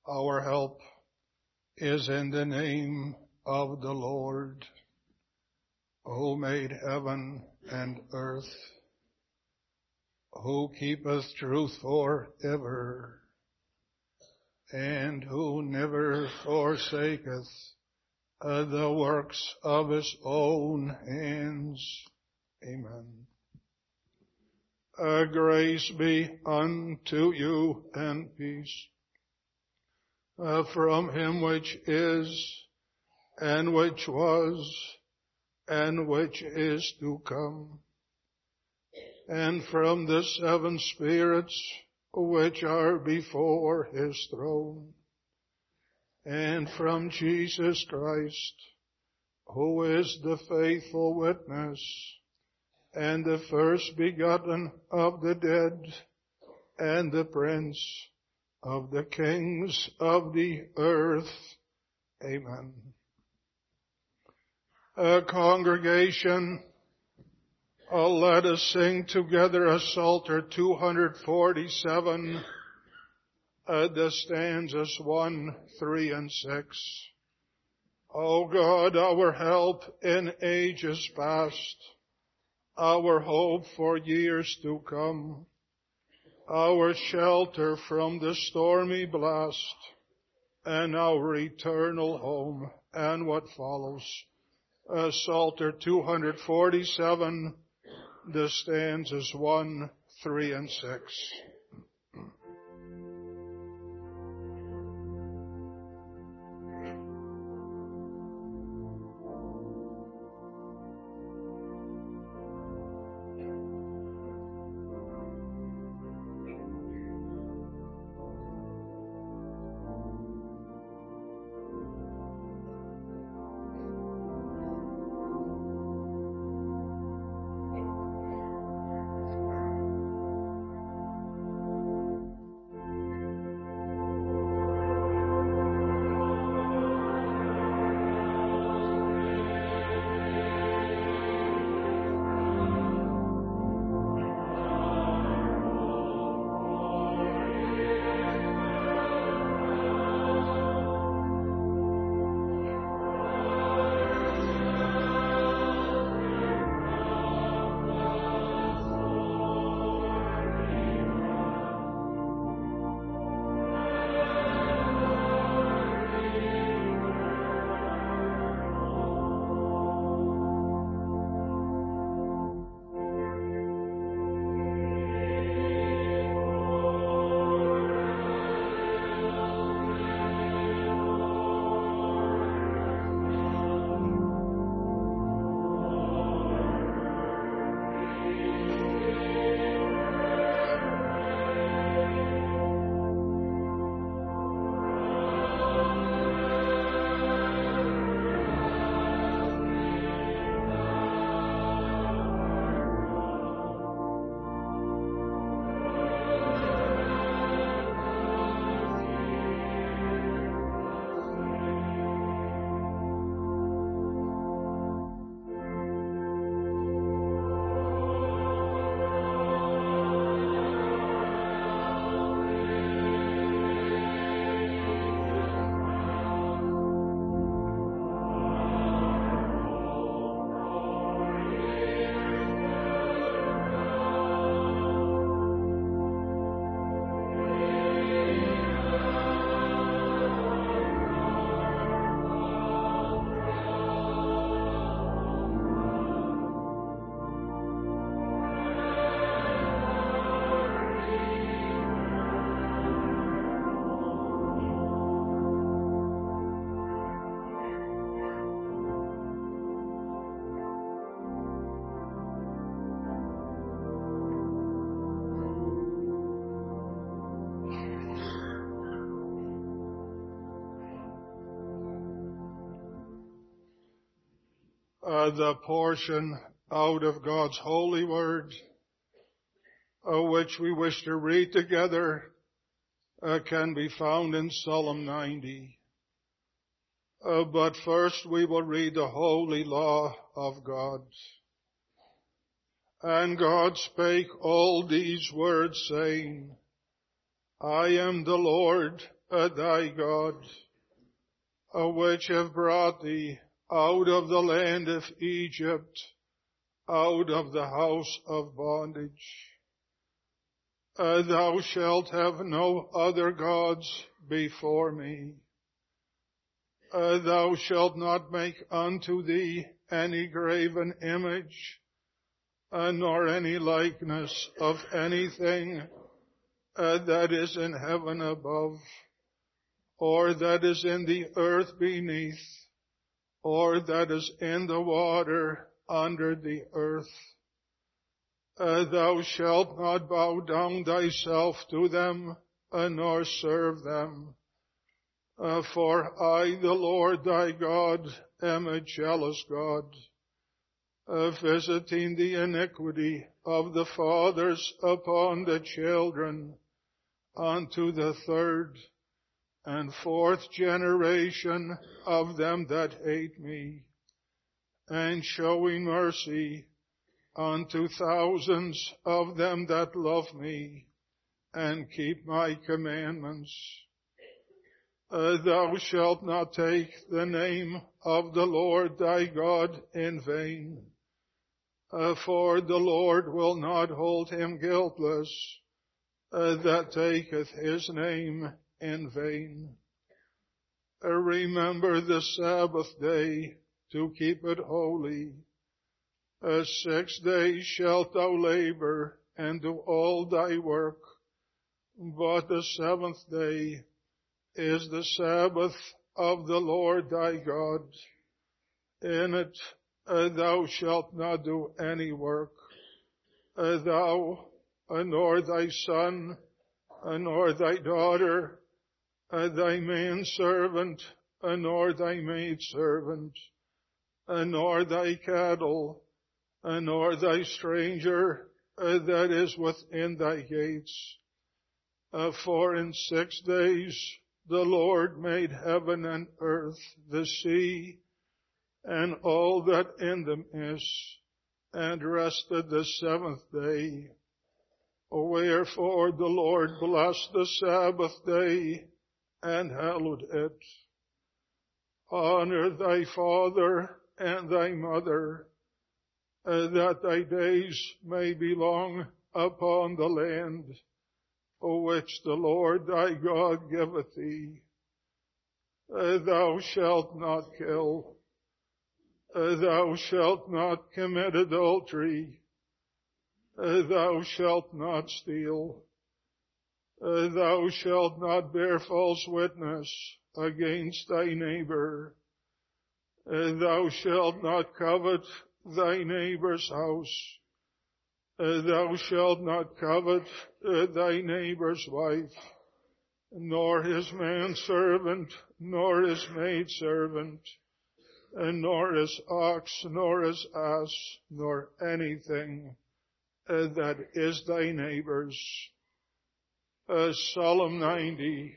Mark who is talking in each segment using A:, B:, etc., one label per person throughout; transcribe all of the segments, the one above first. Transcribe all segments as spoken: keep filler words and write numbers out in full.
A: Our help is in the name of the Lord, who made heaven and earth, who keepeth truth forever, and who never forsaketh uh, the works of his own hands. Amen. Uh, grace be unto you and peace uh, from him which is, and which was, and which is to come, and from the seven spirits which are before his throne, and from Jesus Christ, who is the faithful witness, and the first begotten of the dead, and the prince of the kings of the earth. Amen. A congregation, uh, let us sing together a Psalter two forty-seven, uh, the stanzas one, three, and six. O God, our help in ages past, our hope for years to come, our shelter from the stormy blast, and our eternal home. And what follows? Uh, Psalter two forty-seven, the stanzas one, three, and six. Uh, the portion out of God's holy word, uh, which we wish to read together, uh, can be found in Psalm ninety. Uh, but first we will read the holy law of God. And God spake all these words, saying, I am the Lord uh, thy God, uh, which have brought thee out of the land of Egypt, out of the house of bondage. Uh, thou shalt have no other gods before me. Uh, thou shalt not make unto thee any graven image, uh, nor any likeness of anything uh, that is in heaven above, or that is in the earth beneath, or that is in the water under the earth. Uh, thou shalt not bow down thyself to them, uh, nor serve them. Uh, for I, the Lord thy God, am a jealous God, uh, visiting the iniquity of the fathers upon the children, unto the third and fourth generation of them that hate me, and showing mercy unto thousands of them that love me, and keep my commandments. Uh, thou shalt not take the name of the Lord thy God in vain, uh, for the Lord will not hold him guiltless uh, that taketh his name in vain. Uh, remember the Sabbath day to keep it holy. Uh, six days shalt thou labor and do all thy work, but the seventh day is the Sabbath of the Lord thy God. In it uh, thou shalt not do any work, uh, thou, uh, nor thy son, uh, nor thy daughter, uh, thy manservant, uh, nor thy maidservant, uh, nor thy cattle, uh, nor thy stranger uh, that is within thy gates. Uh, for in six days the Lord made heaven and earth, the sea, and all that in them is, and rested the seventh day. Wherefore the Lord blessed the Sabbath day, and hallowed it. Honor thy father and thy mother, uh, that thy days may be long upon the land, which the Lord thy God giveth thee. Uh, thou shalt not kill. Uh, thou shalt not commit adultery. Uh, thou shalt not steal. Uh, thou shalt not bear false witness against thy neighbor. Uh, thou shalt not covet thy neighbor's house. Uh, thou shalt not covet uh, thy neighbor's wife, nor his manservant, nor his maidservant, and nor his ox, nor his ass, nor anything uh, that is thy neighbor's. Uh, Psalm ninety,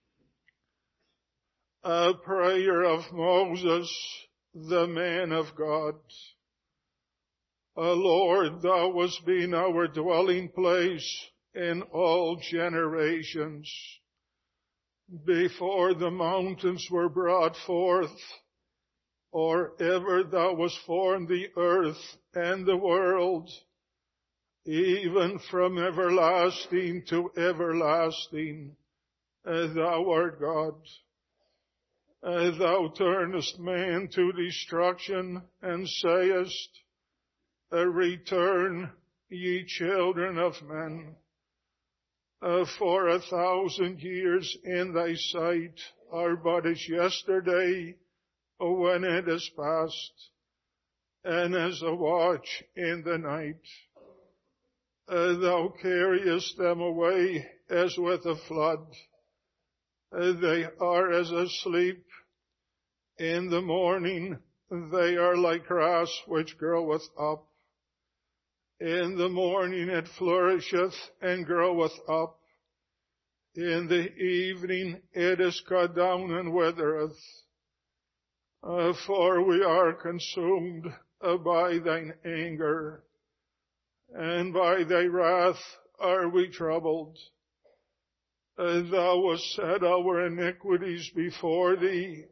A: a prayer of Moses, the man of God. Uh, Lord, thou hast been our dwelling place in all generations. Before the mountains were brought forth, or ever thou wast formed the earth and the world, even from everlasting to everlasting, uh, thou art God. Uh, thou turnest man to destruction, and sayest, Uh, return, ye children of men, uh, for a thousand years in thy sight are but as yesterday when it is past, and as a watch in the night. Uh, thou carriest them away as with a flood. Uh, they are as asleep. In the morning they are like grass which groweth up. In the morning it flourisheth and groweth up. In the evening it is cut down and withereth. Uh, for we are consumed uh, by thine anger, and by thy wrath are we troubled. Uh, thou hast set our iniquities before thee,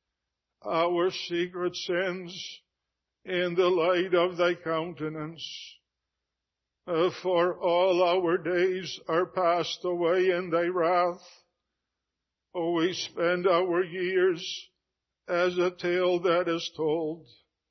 A: our secret sins in the light of thy countenance. Uh, for all our days are passed away in thy wrath. Oh, we spend our years as a tale that is told.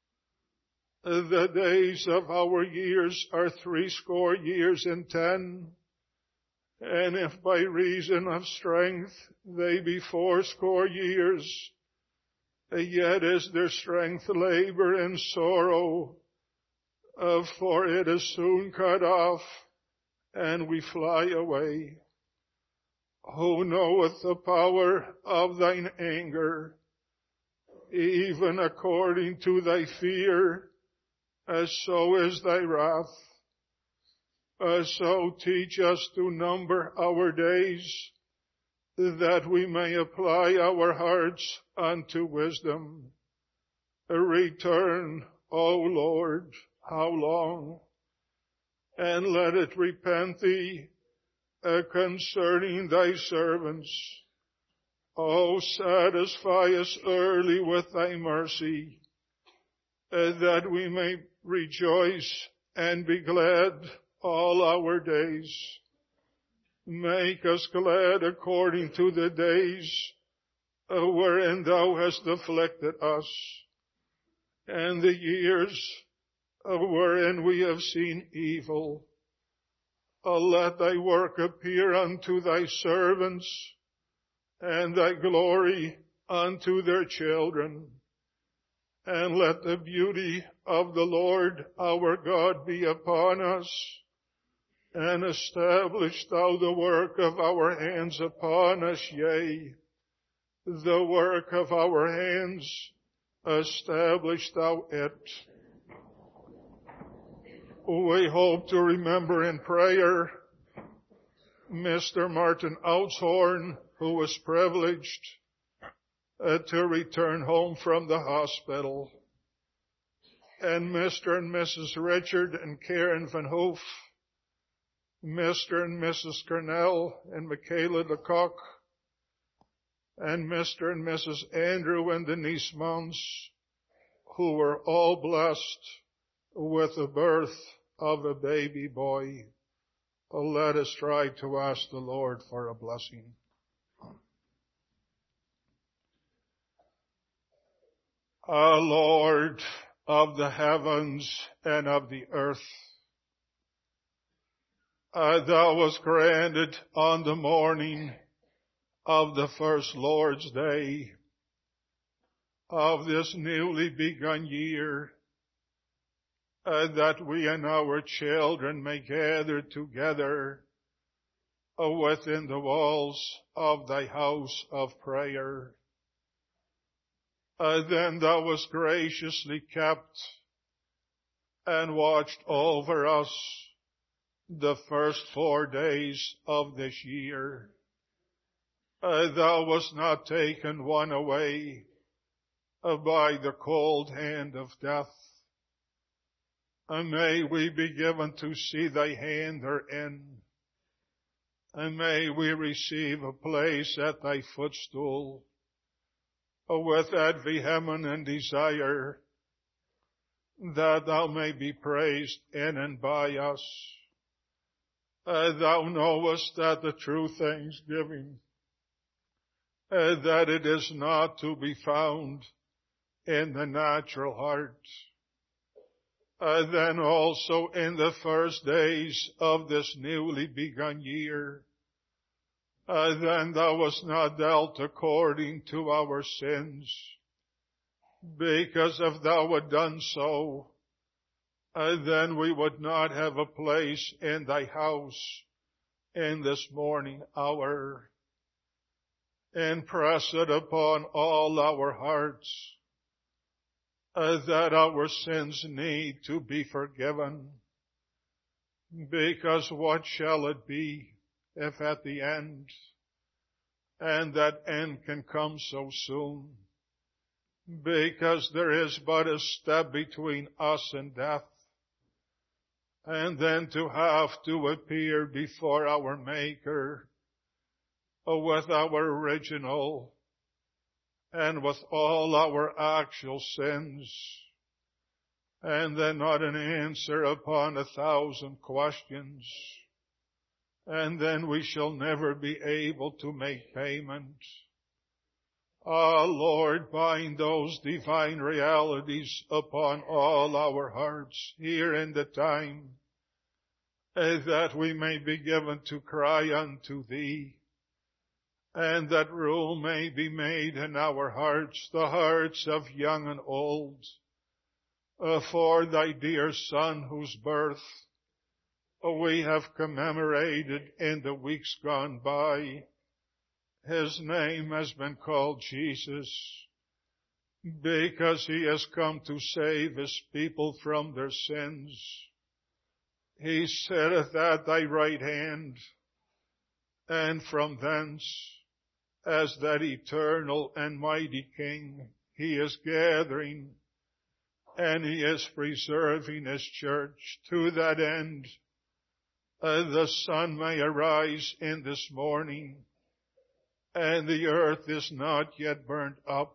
A: Uh, the days of our years are threescore years and ten. And if by reason of strength they be fourscore years, yet is their strength labor and sorrow, uh, for it is soon cut off, and we fly away. Who knoweth the power of thine anger, even according to thy fear, as so is thy wrath. Uh, so teach us to number our days, that we may apply our hearts unto wisdom. Return, O Lord, how long? And let it repent thee uh, concerning thy servants. O satisfy us early with thy mercy, uh, that we may rejoice and be glad all our days. Make us glad according to the days uh, wherein thou hast afflicted us, and the years uh, wherein we have seen evil. Uh, let thy work appear unto thy servants, and thy glory unto their children. And let the beauty of the Lord our God be upon us, and establish thou the work of our hands upon us, yea, the work of our hands, establish thou it. We hope to remember in prayer Mister Martin Outshorn, who was privileged uh, to return home from the hospital, and Mister and Missus Richard and Karen Van Hoof, Mister and Missus Cornell and Michaela Lecoq, and Mister and Missus Andrew and Denise Mounts, who were all blessed with the birth of a baby boy. Oh, let us try to ask the Lord for a blessing. Our Lord of the heavens and of the earth, Uh, thou was granted on the morning of the first Lord's Day of this newly begun year, uh, that we and our children may gather together uh, within the walls of thy house of prayer. Uh, then thou wast graciously kept and watched over us the first four days of this year. Uh, thou wast not taken one away uh, by the cold hand of death. And may we be given to see thy hand therein. And may we receive a place at thy footstool uh, with that vehement desire that thou may be praised in and by us. Uh, thou knowest that the true thanksgiving, uh, that it is not to be found in the natural heart. Uh, then also in the first days of this newly begun year, uh, then thou wast not dealt according to our sins, because if thou had done so, Uh, then we would not have a place in thy house in this morning hour. Impress it upon all our hearts uh, that our sins need to be forgiven. Because what shall it be if at the end, and that end can come so soon, because there is but a step between us and death, and then to have to appear before our Maker uh, with our original and with all our actual sins, and then not an answer upon a thousand questions, and then we shall never be able to make payment. Ah, Lord, bind those divine realities upon all our hearts here in the time, uh, that we may be given to cry unto Thee, and that room may be made in our hearts, the hearts of young and old, uh, for Thy dear Son, whose birth uh, we have commemorated in the weeks gone by. His name has been called Jesus, because He has come to save His people from their sins. He sitteth at Thy right hand, and from thence, as that eternal and mighty King, He is gathering and He is preserving His church. To that end, uh, the sun may arise in this morning, and the earth is not yet burnt up,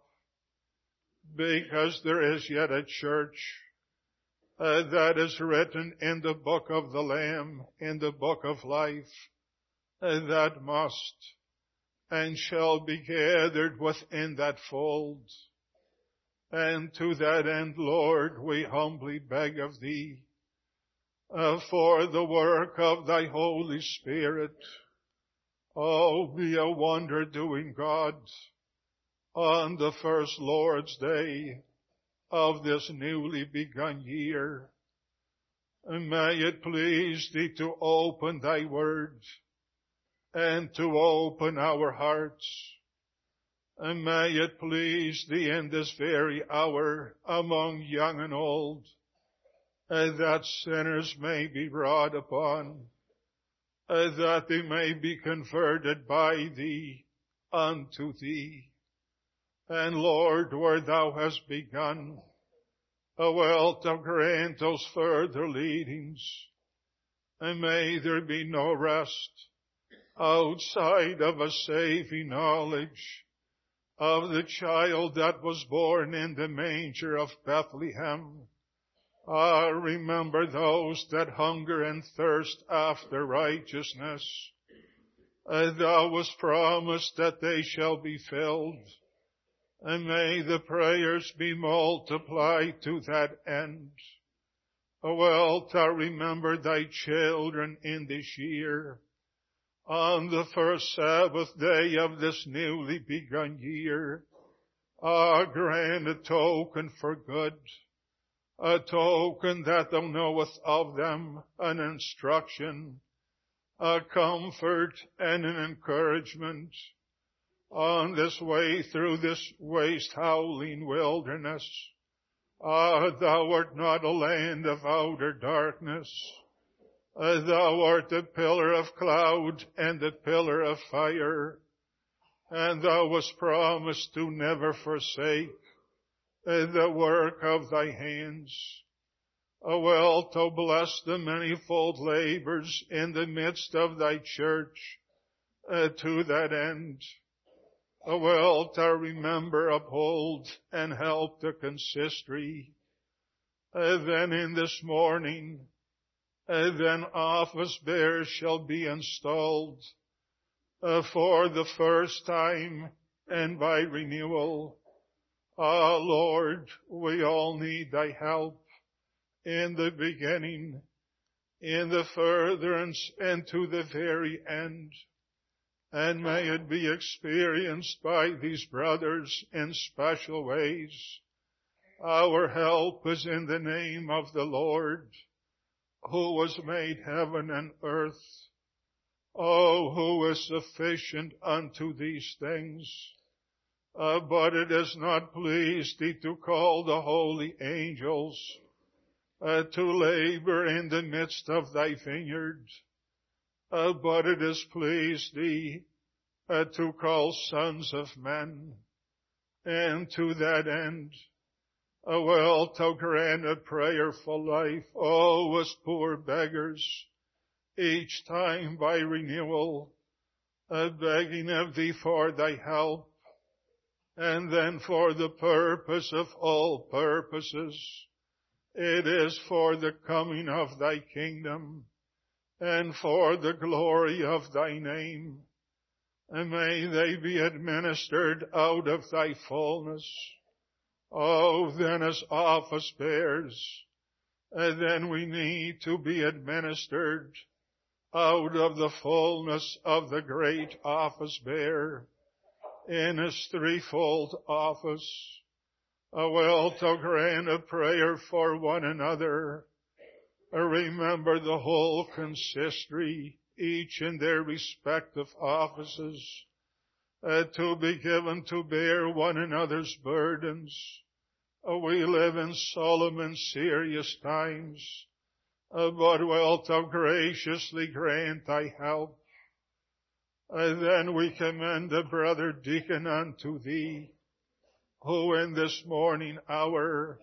A: because there is yet a church uh, that is written in the book of the Lamb, in the book of life, uh, that must and shall be gathered within that fold. And to that end, Lord, we humbly beg of Thee uh, for the work of Thy Holy Spirit. Oh, be a wonder-doing God on the first Lord's Day of this newly begun year. And may it please Thee to open Thy Word and to open our hearts. And may it please Thee in this very hour among young and old, uh, that sinners may be wrought upon, uh, that they may be converted by Thee unto Thee. And Lord, where Thou hast begun, uh, wilt Thou grant those further leadings, and may there be no rest outside of a saving knowledge of the child that was born in the manger of Bethlehem. Ah, remember those that hunger and thirst after righteousness. Uh, Thou wast promised that they shall be filled, and may the prayers be multiplied to that end. Oh, wilt Thou remember Thy children in this year, on the first Sabbath day of this newly begun year? Ah, grant a token for good, a token that Thou knowest of them, an instruction, a comfort, and an encouragement on this way through this waste howling wilderness. Ah, Thou art not a land of outer darkness. Uh, Thou art the pillar of cloud and the pillar of fire, and Thou wast promised to never forsake uh, the work of Thy hands. Oh, wilt Thou bless the manifold labors in the midst of Thy church uh, to that end. Oh, wilt Thou remember, uphold, and help the consistory. Uh, then in this morning, Uh, then office bearers shall be installed uh, for the first time and by renewal. Ah, Lord, we all need Thy help in the beginning, in the furtherance, and to the very end. And may it be experienced by these brothers in special ways. Our help is in the name of the Lord, who was made heaven and earth. Oh, who is sufficient unto these things. Uh, but it is not pleased Thee to call the holy angels uh, to labor in the midst of Thy vineyard. Uh, but it is pleased Thee uh, to call sons of men. And to that end, Uh, wilt Thou grant a prayerful life, oh, as poor beggars, each time by renewal, uh, begging of thee for thy help, and then for the purpose of all purposes, it is for the coming of thy kingdom, and for the glory of thy name. And may they be administered out of thy fullness. Oh, then as office bearers, and then we need to be administered out of the fullness of the great office bearer in his threefold office. A well to grant a prayer for one another. Remember the whole consistory, each in their respective offices, uh, to be given to bear one another's burdens. Uh, we live in solemn and serious times, uh, but wilt thou graciously grant thy help. Uh, then we commend the brother deacon unto thee, who in this morning hour,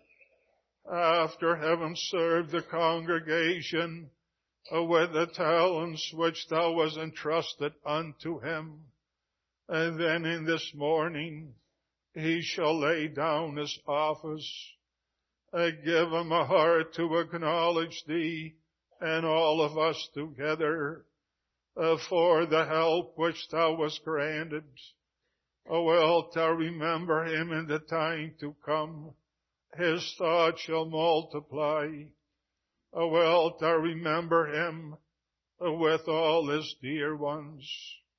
A: after having served the congregation uh, with the talents which thou was entrusted unto him, and then in this morning he shall lay down his office. Uh, give him a heart to acknowledge thee and all of us together uh, for the help which thou was granted. Oh, wilt thou remember him in the time to come? His thoughts shall multiply. Oh, wilt thou remember him uh, with all his dear ones?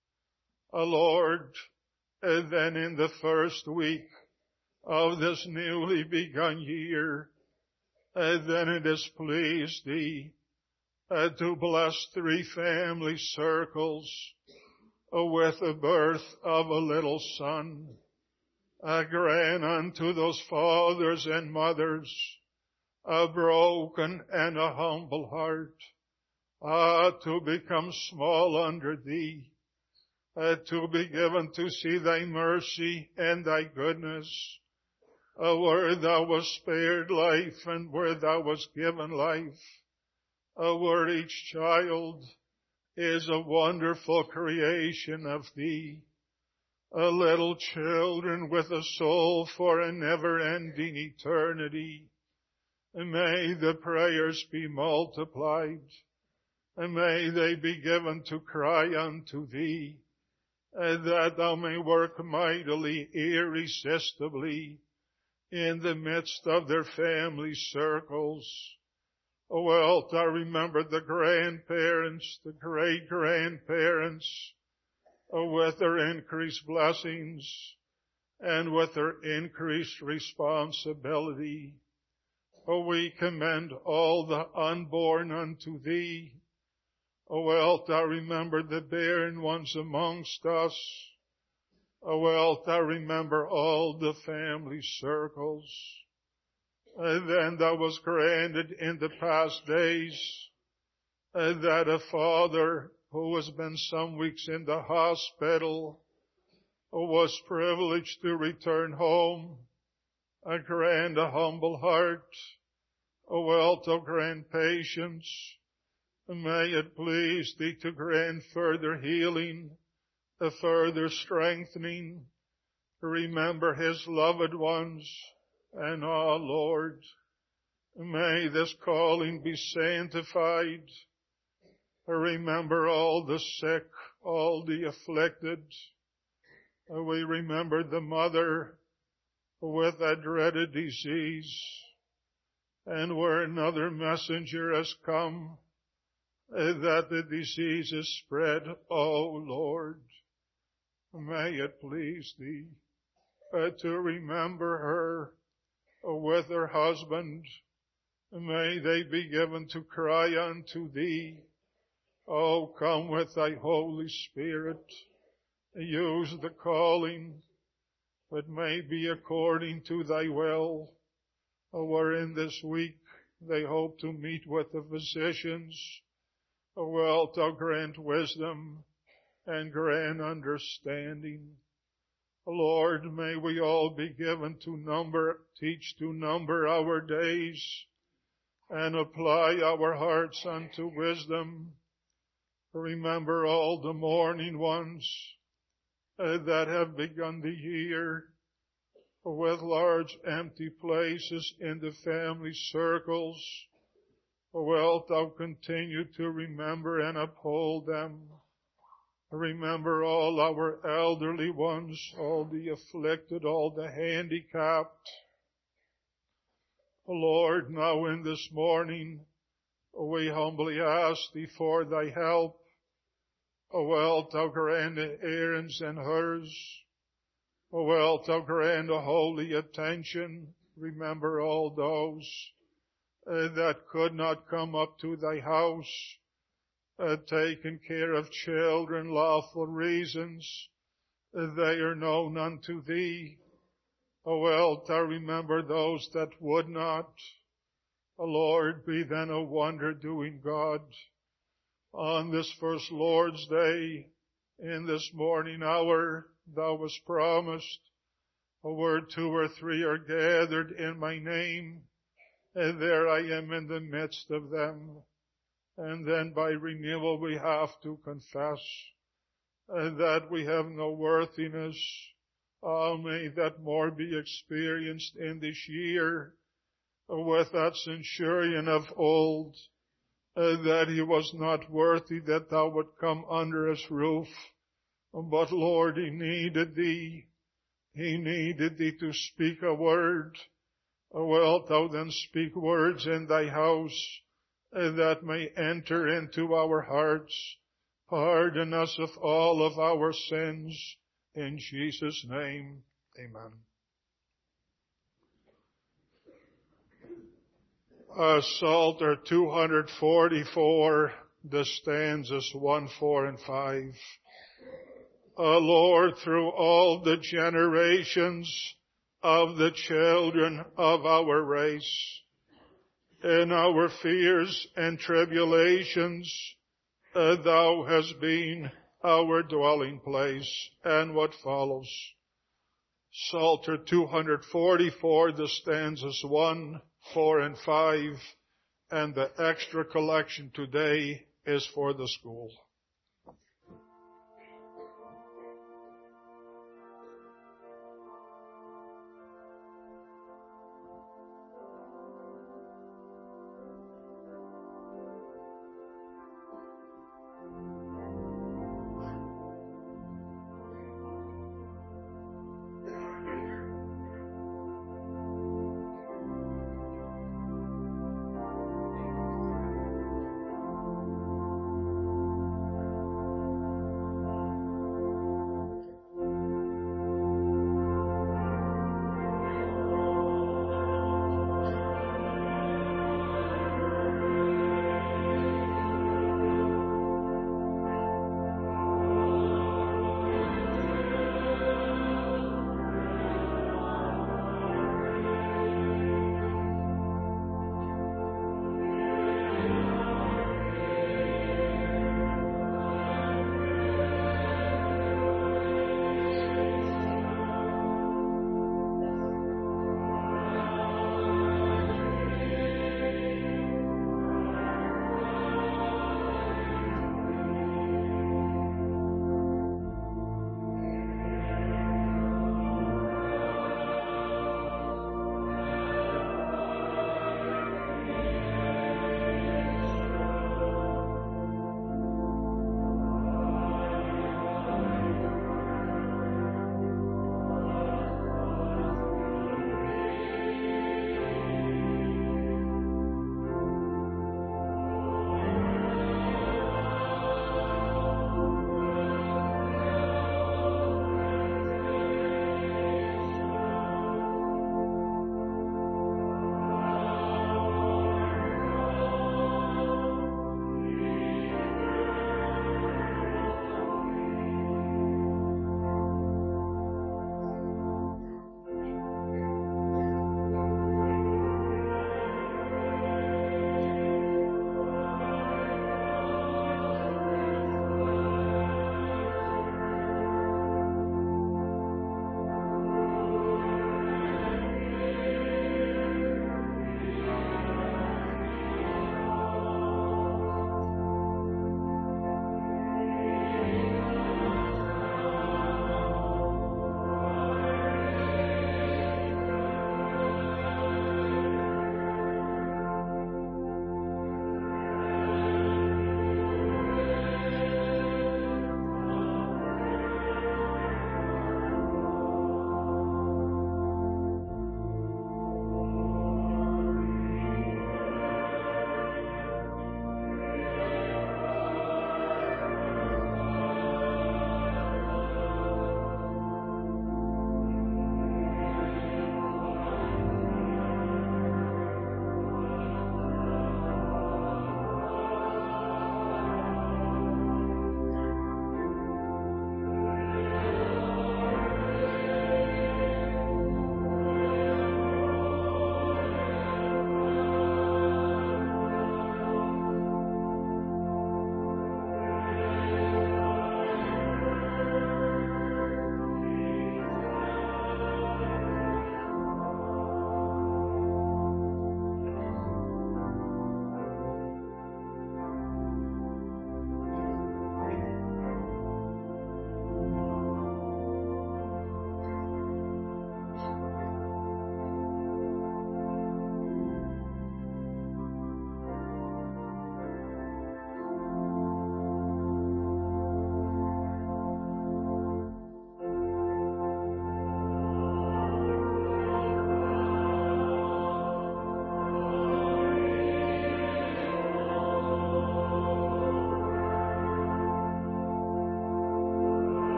A: Oh, Lord, and then in the first week of this newly begun year, and then it has pleased thee uh, to bless three family circles uh, with the birth of a little son. Uh, grant unto those fathers and mothers a broken and a humble heart, ah, uh, to become small under thee, Uh, to be given to see thy mercy and thy goodness, uh, where thou wast spared life and where thou wast given life, uh, where each child is a wonderful creation of thee, uh, little children with a soul for a never-ending eternity. And may the prayers be multiplied, and may they be given to cry unto thee, and that thou may work mightily, irresistibly, in the midst of their family circles. Oh, wilt thou remember the grandparents, the great-grandparents, oh, with their increased blessings and with their increased responsibility. Oh, we commend all the unborn unto thee. Oh, wilt thou remember the barren ones amongst us? Oh, wilt thou remember all the family circles? And then thou was granted in the past days and that a father who has been some weeks in the hospital was privileged to return home. I grant a humble heart. Oh, wilt thou grant patience? May it please thee to grant further healing, a further strengthening. Remember his loved ones, and ah, Lord, may this calling be sanctified. Remember all the sick, all the afflicted. We remember the mother with that dreaded disease, and where another messenger has come, that the disease is spread. Oh, Lord, may it please thee uh, to remember her uh, with her husband. May they be given to cry unto thee. Oh, come with thy Holy Spirit. Use the calling, but may be according to thy will. Oh, wherein this week they hope to meet with the physicians. Oh, wilt thou grant wisdom and grant understanding. Lord, may we all be given to number, teach to number our days and apply our hearts unto wisdom. Remember all the mourning ones uh, that have begun the year with large empty places in the family circles. Wilt thou continue to remember and uphold them? Remember all our elderly ones, all the afflicted, all the handicapped. Lord, now in this morning, we humbly ask thee for thy help. Wilt thou grant Aaron's and hers? Wilt thou grant a holy attention? Remember all those uh, that could not come up to thy house, uh, taking care of children, lawful reasons. Uh, they are known unto thee. Wilt thou remember those that would not? Lord, be then a wonder-doing God. On this first Lord's Day, in this morning hour, thou wast promised, where two or three are gathered in my name, and there I am in the midst of them. And then by renewal we have to confess that we have no worthiness. Oh, may that more be experienced in this year with that centurion of old, uh, that he was not worthy that thou would come under his roof. But Lord, he needed thee. He needed thee to speak a word. Wilt thou then speak words in thy house uh, that may enter into our hearts? Pardon us of all of our sins. In Jesus' name, amen. Uh, Psalter two forty-four, the stanzas one, four, and five. Uh, Lord, through all the generations of the children of our race, in our fears and tribulations, uh, thou hast been our dwelling place. And what follows? Psalter two forty-four, the stanzas one, four, and five, and the extra collection today is for the school.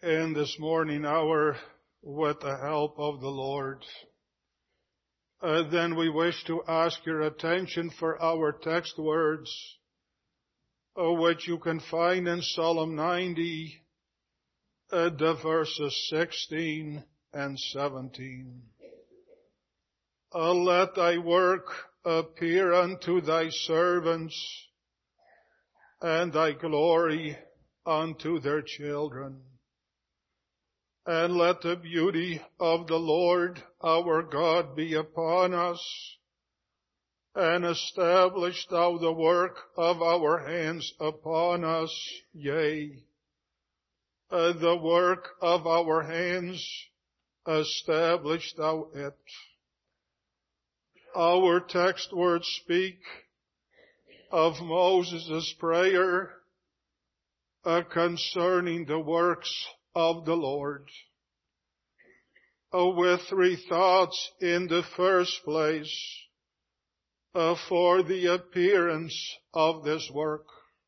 A: in this morning hour with the help of the Lord. Uh, then we wish to ask your attention for our text words, uh, which you can find in Psalm ninety, uh, the verses sixteen and seventeen. Uh, let thy work appear unto thy servants, and thy glory unto their children. And let the beauty of the Lord our God be upon us, and establish thou the work of our hands upon us, yea, uh, the work of our hands, establish thou it. Our text words speak of Moses' prayer uh, concerning the works of the Lord, uh, with three thoughts. In the first place, uh, for the appearance of this work.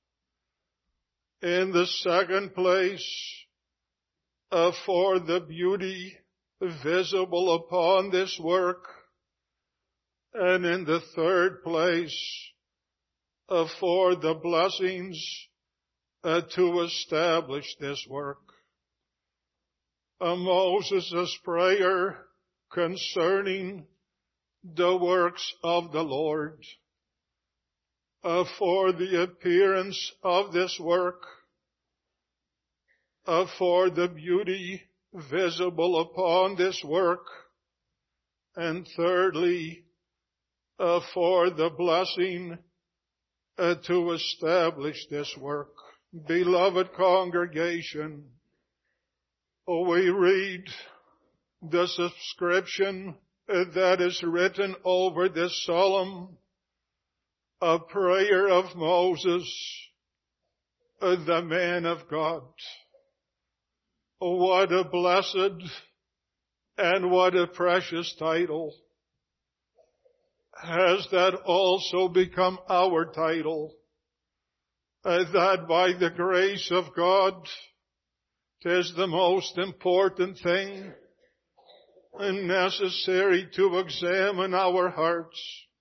A: In the second place, uh, for the beauty visible upon this work. And in the third place, uh, for the blessings uh, to establish this work. Uh, Moses' prayer concerning the works of the Lord, uh, for the appearance of this work, uh, for the beauty visible upon this work, and thirdly, Uh, for the blessing uh, to establish this work. Beloved congregation, oh, we read the subscription uh, that is written over this solemn a prayer of Moses, uh, the man of God. Oh, what a blessed and what a precious title. Has that also become our title? Uh, that by the grace of God, 'tis the most important thing and necessary to examine our hearts.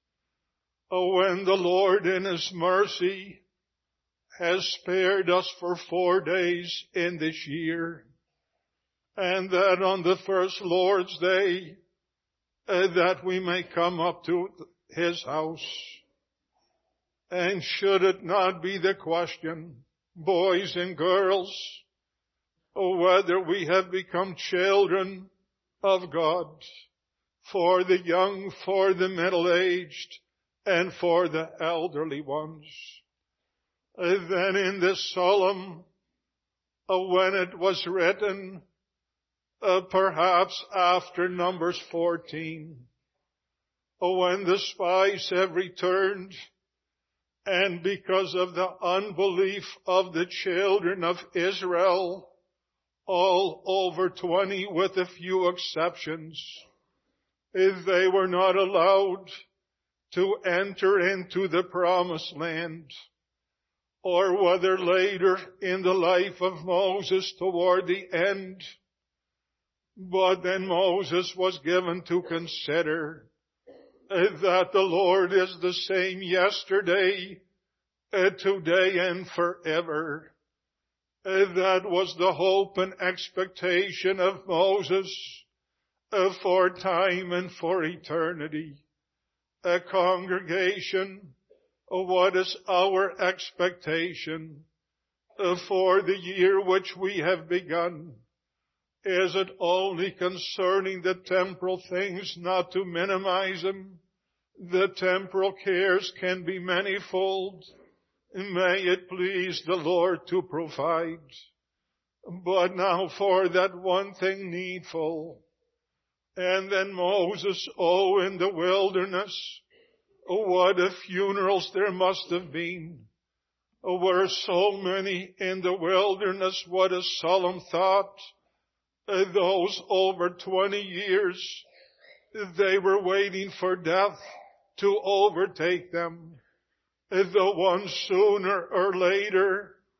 A: Oh, when the Lord in His mercy has spared us for four days in this year, and that on the first Lord's Day, Uh, that we may come up to His house. And should it not be the question, boys and girls, or whether we have become children of God, for the young, for the middle-aged, and for the elderly ones. Uh, then in this solemn, uh, when it was written, Uh, perhaps after Numbers fourteen, oh, when the spies have returned, and because of the unbelief of the children of Israel, all over twenty with a few exceptions, if they were not allowed to enter into the promised land, or whether later in the life of Moses toward the end. But then Moses was given to consider uh, that the Lord is the same yesterday, uh, today, and forever. Uh, that was the hope and expectation of Moses uh, for time and for eternity. A congregation, uh, what is our expectation uh, for the year which we have begun? Is it only concerning the temporal things, not to minimize them? The temporal cares can be manifold. May it please the Lord to provide. But now for that one thing needful. And then Moses, oh, in the wilderness, oh, what a funerals there must have been. Oh, were so many in the wilderness, what a solemn thought. Uh, those over twenty years, they were waiting for death to overtake them. Uh, the one sooner or later,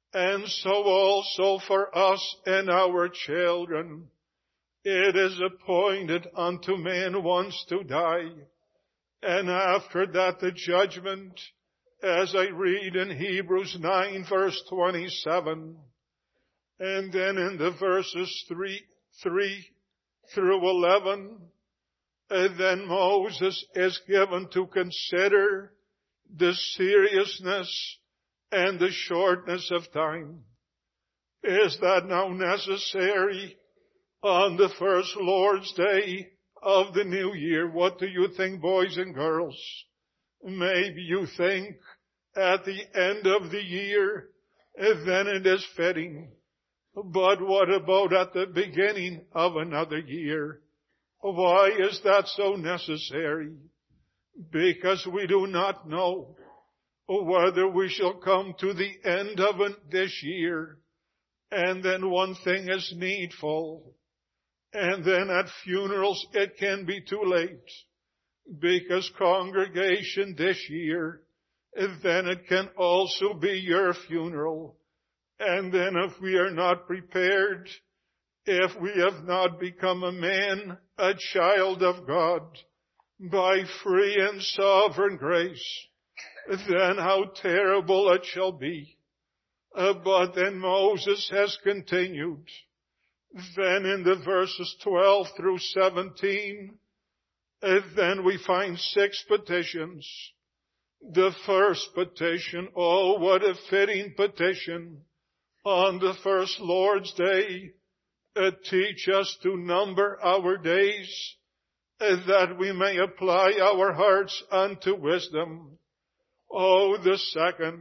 A: And so also for us and our children, it is appointed unto man once to die, and after that the judgment, as I read in Hebrews nine verse twenty-seven. And then in the verses three, three through eleven, and then Moses is given to consider the seriousness and the shortness of time. Is that now necessary on the first Lord's Day of the new year? What do you think, boys and girls? Maybe you think at the end of the year, then it is fitting. But what about at the beginning of another year? Why is that so necessary? Because we do not know whether we shall come to the end of it this year, and then one thing is needful, and then at funerals it can be too late, because congregation this year, then it can also be your funeral. And then if we are not prepared, if we have not become a man, a child of God, by free and sovereign grace, then how terrible it shall be. Uh, but then Moses has continued. Then in the verses twelve through seventeen, uh, then we find six petitions. The first petition, oh, what a fitting petition. On the first Lord's Day, uh, teach us to number our days, uh, that we may apply our hearts unto wisdom. Oh, the second,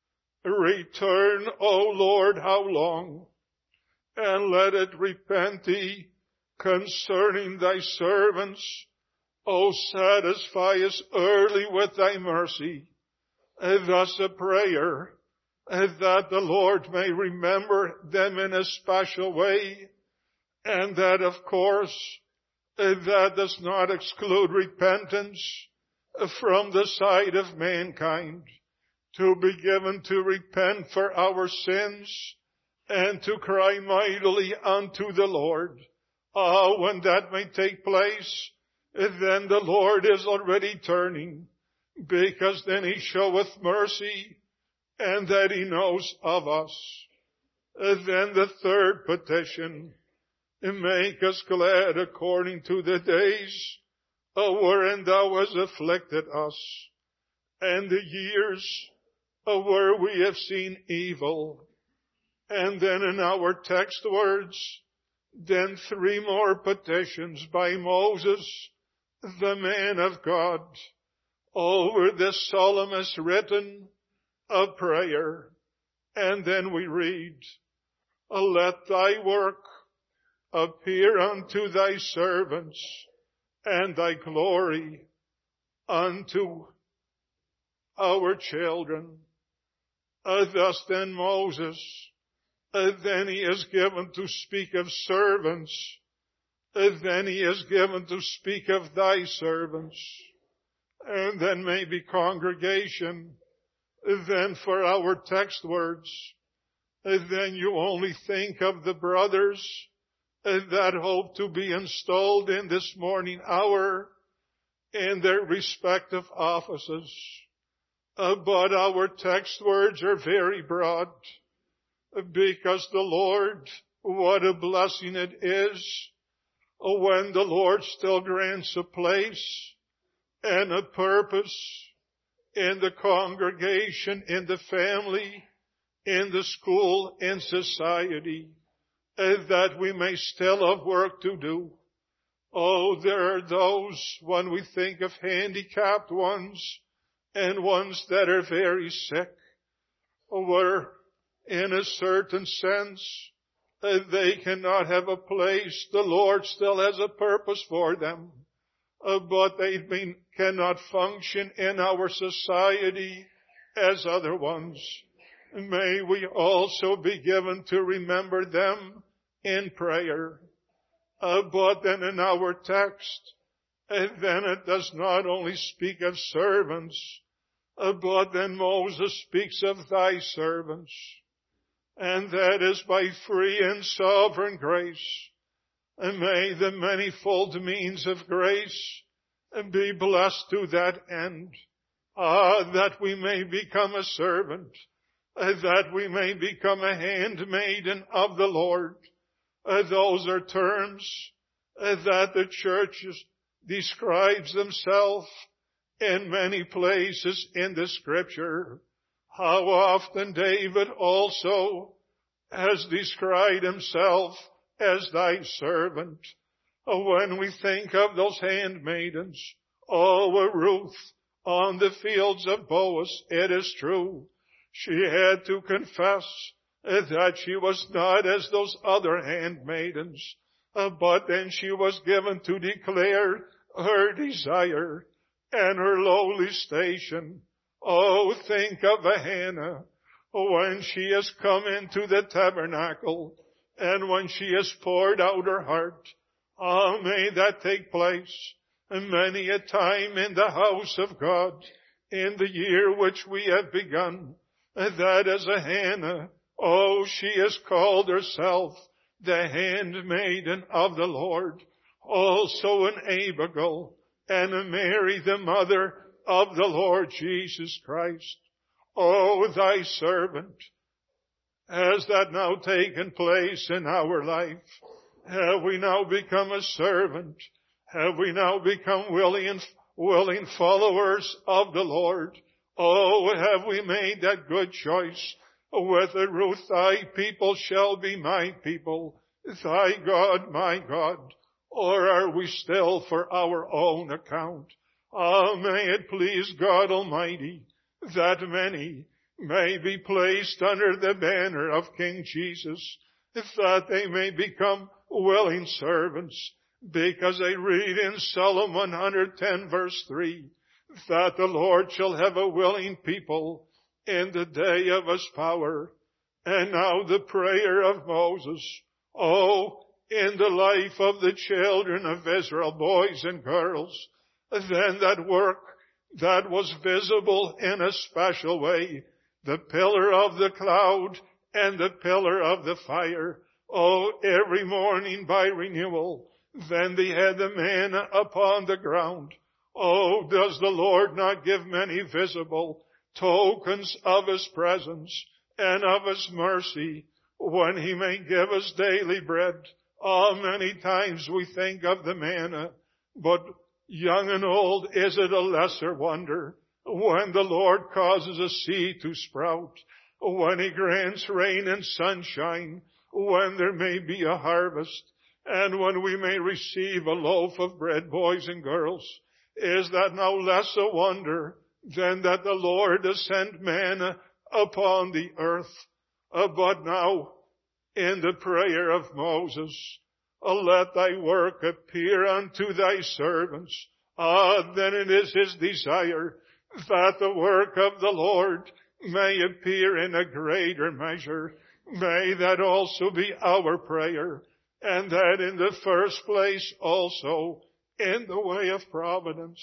A: return, O Lord, how long? And let it repent thee concerning thy servants. O satisfy us early with thy mercy. And thus a prayer, and that the Lord may remember them in a special way. And that, of course, that does not exclude repentance from the side of mankind, to be given to repent for our sins and to cry mightily unto the Lord. Ah, when that may take place, then the Lord is already turning, because then he showeth mercy, and that he knows of us. Then the third petition, make us glad according to the days wherein thou hast afflicted us, and the years where we have seen evil. And then in our text words, then three more petitions by Moses, the man of God. Over this psalm is written a prayer. And then we read, let thy work appear unto thy servants, and thy glory unto our children. Uh, thus then Moses, uh, then he is given to speak of servants, uh, then he is given to speak of thy servants, and then maybe congregation, uh, then for our text words, uh, then you only think of the brothers that hope to be installed in this morning hour in their respective offices. Uh, but our text words are very broad, because the Lord, what a blessing it is when the Lord still grants a place and a purpose in the congregation, in the family, in the school, in society, that we may still have work to do. Oh, there are those, when we think of handicapped ones and ones that are very sick, where in a certain sense they cannot have a place. The Lord still has a purpose for them, but they cannot function in our society as other ones. May we also be given to remember them in prayer. Uh, but then in our text, and then it does not only speak of servants, uh, but then Moses speaks of thy servants. and that is by free and sovereign grace. And may the manifold means of grace be blessed to that end, ah, that we may become a servant, that we may become a handmaiden of the Lord. Uh, those are terms uh, that the church describes themselves in many places in the scripture. How often David also has described himself as thy servant. Uh, when we think of those handmaidens, oh, Ruth on the fields of Boaz, it is true. She had to confess that she was not as those other handmaidens, but then she was given to declare her desire and her lowly station. Oh, think of a Hannah when she has come into the tabernacle and when she has poured out her heart. Oh, may that take place many a time in the house of God in the year which we have begun. That as a Hannah, oh, she has called herself the handmaiden of the Lord. Also an Abigail and a Mary, the mother of the Lord Jesus Christ. Oh, thy servant, has that now taken place in our life? Have we now become a servant? Have we now become willing, willing followers of the Lord? Oh, have we made that good choice? With the Ruth, thy people shall be my people, thy God, my God. Or are we still for our own account? Ah, may it please God Almighty that many may be placed under the banner of King Jesus, that they may become willing servants, because I read in Psalm one hundred ten verse three, that the Lord shall have a willing people in the day of his power. And now the prayer of Moses, oh, in the life of the children of Israel, boys and girls, then that work that was visible in a special way, the pillar of the cloud and the pillar of the fire, oh, every morning by renewal, then they had the manna upon the ground. Oh, does the Lord not give many visible tokens of his presence and of his mercy when he may give us daily bread? Oh, many times we think of the manna, but young and old, is it a lesser wonder when the Lord causes a seed to sprout, when he grants rain and sunshine, when there may be a harvest, and when we may receive a loaf of bread, boys and girls? Is that now less a wonder than that the Lord has sent manna upon the earth? Uh, but now, in the prayer of Moses, uh, let thy work appear unto thy servants. Ah, then it is his desire that the work of the Lord may appear in a greater measure. May that also be our prayer, and that in the first place also in the way of providence.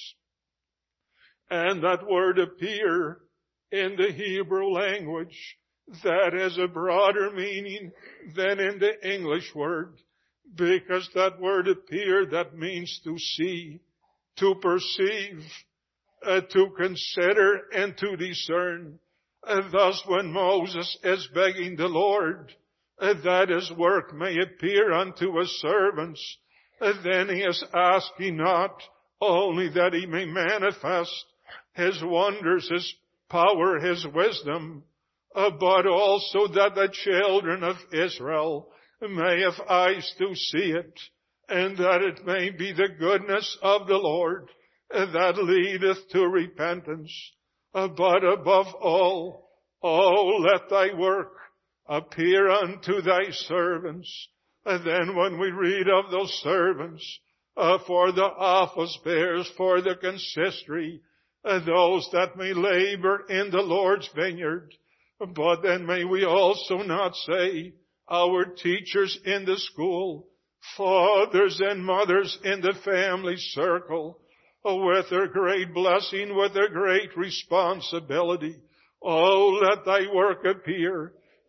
A: And that word appear in the Hebrew language, that has a broader meaning than in the English word, because that word appear, that means to see, to perceive, uh, to consider, and to discern. And thus when Moses is begging the Lord uh, that his work may appear unto his servants, uh, then he is asking not only that he may manifest his wonders, his power, his wisdom, uh, but also that the children of Israel may have eyes to see it, and that it may be the goodness of the Lord uh, that leadeth to repentance. Uh, but above all, oh, let thy work appear unto thy servants. And then when we read of those servants, uh, for the office bearers, for the consistory, uh, those that may labor in the Lord's vineyard, but then may we also not say our teachers in the school, fathers and mothers in the family circle, with their great blessing, with their great responsibility. Oh, let thy work appear,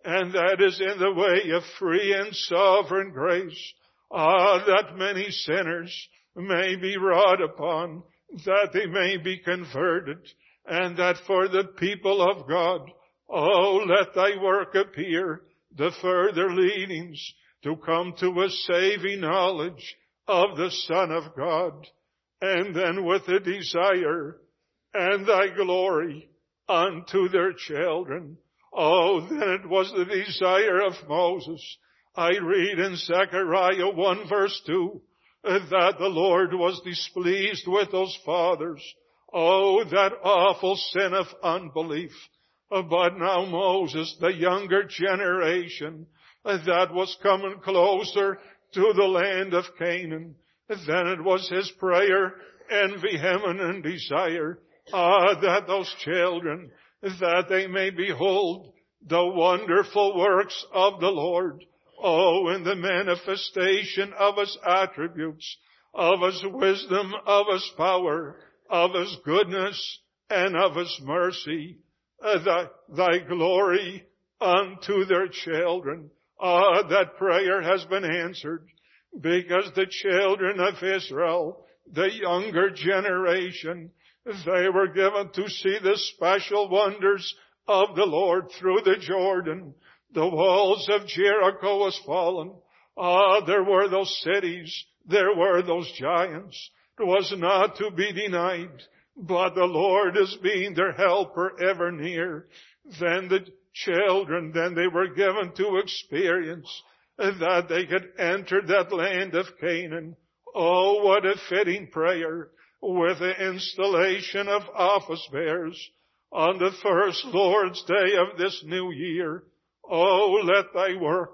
A: and that is in the way of free and sovereign grace. Ah, that many sinners may be wrought upon, that they may be converted, and that for the people of God, oh, let thy work appear, the further leadings to come to a saving knowledge of the Son of God, and then with a desire and thy glory unto their children. Oh, then it was the desire of Moses. I read in Zechariah one verse two, that the Lord was displeased with those fathers. Oh, that awful sin of unbelief. But now Moses, the younger generation, that was coming closer to the land of Canaan, then it was his prayer and vehement desire, ah, that those children, that they may behold the wonderful works of the Lord. Oh, in the manifestation of his attributes, of his wisdom, of his power, of his goodness, and of his mercy, uh, thy, thy glory unto their children. Ah, that prayer has been answered, because the children of Israel, the younger generation, they were given to see the special wonders of the Lord through the Jordan. The walls of Jericho was fallen. Ah, there were those cities. There were those giants. It was not to be denied. But the Lord is being their helper ever near. Then the children, then they were given to experience that they could enter that land of Canaan. Oh, what a fitting prayer with the installation of office bearers on the first Lord's Day of this new year. Oh, let thy work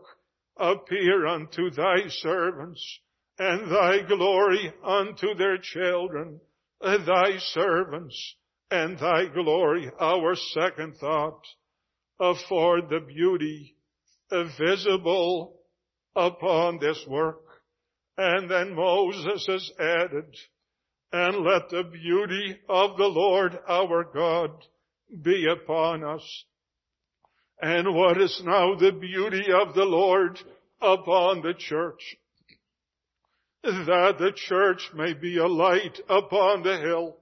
A: appear unto thy servants, and thy glory unto their children, thy servants, and thy glory. Our second thought, afford the beauty visible upon this work. And then Moses has added, and let the beauty of the Lord our God be upon us. And what is now the beauty of the Lord upon the church? That the church may be a light upon the hill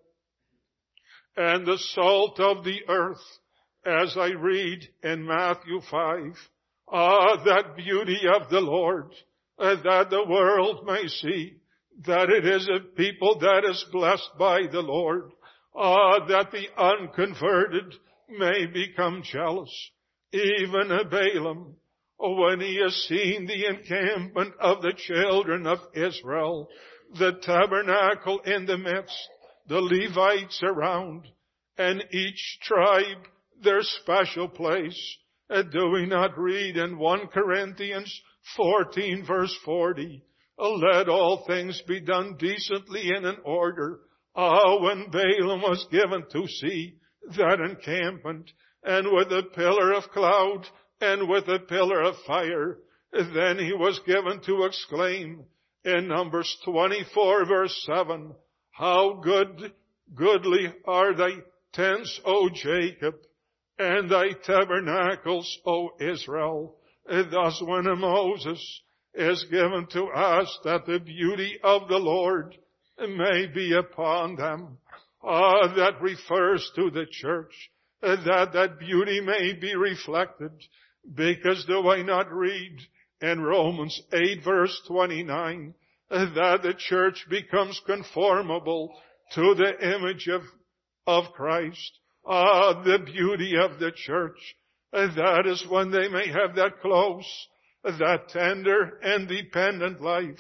A: and the salt of the earth, as I read in Matthew five. Ah, that beauty of the Lord, uh, that the world may see that it is a people that is blessed by the Lord. Ah, that the unconverted may become jealous. Even a Balaam, when he has seen the encampment of the children of Israel, the tabernacle in the midst, the Levites around, and each tribe their special place. Uh, do we not read in First Corinthians fourteen verse forty, let all things be done decently and in order. Ah, when Balaam was given to see that encampment, and with a pillar of cloud, and with a pillar of fire, then he was given to exclaim in Numbers twenty-four verse seven, how good, goodly are thy tents, O Jacob, and thy tabernacles, O Israel. Thus when Moses is given to us that the beauty of the Lord may be upon them, ah, that refers to the church, that that beauty may be reflected. Because do I not read in Romans eight verse twenty-nine, that the church becomes conformable to the image of, of Christ? Ah, the beauty of the church, that is when they may have that close, that tender and dependent life,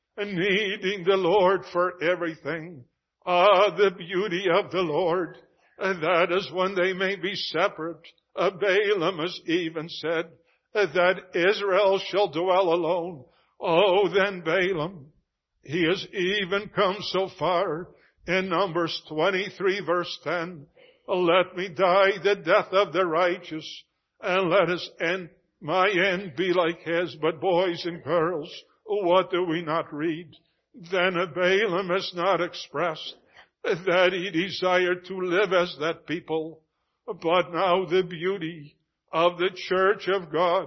A: needing the Lord for everything. Ah, the beauty of the Lord, that is when they may be separate. Uh, Balaam has even said uh, that Israel shall dwell alone. Oh, then Balaam, he has even come so far in Numbers twenty-three verse ten. Let me die the death of the righteous, and let his end, my end be like his. But boys and girls, what do we not read? Then uh, Balaam has not expressed that he desired to live as that people. But now the beauty of the church of God.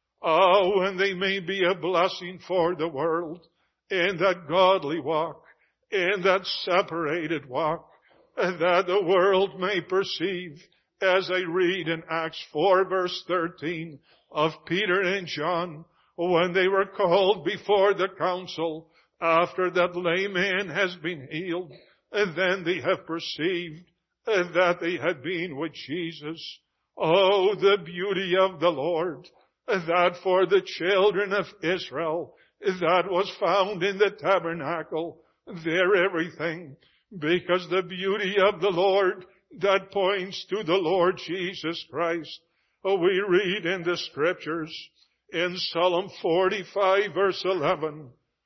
A: Oh, and they may be a blessing for the world in that godly walk, in that separated walk, and that the world may perceive, as I read in Acts four verse thirteen of Peter and John, when they were called before the council after that lame man has been healed, and then they have perceived that they had been with Jesus. Oh, the beauty of the Lord, that for the children of Israel, that was found in the tabernacle, their everything, because the beauty of the Lord that points to the Lord Jesus Christ. Oh, we read in the scriptures in Psalm forty-five verse eleven,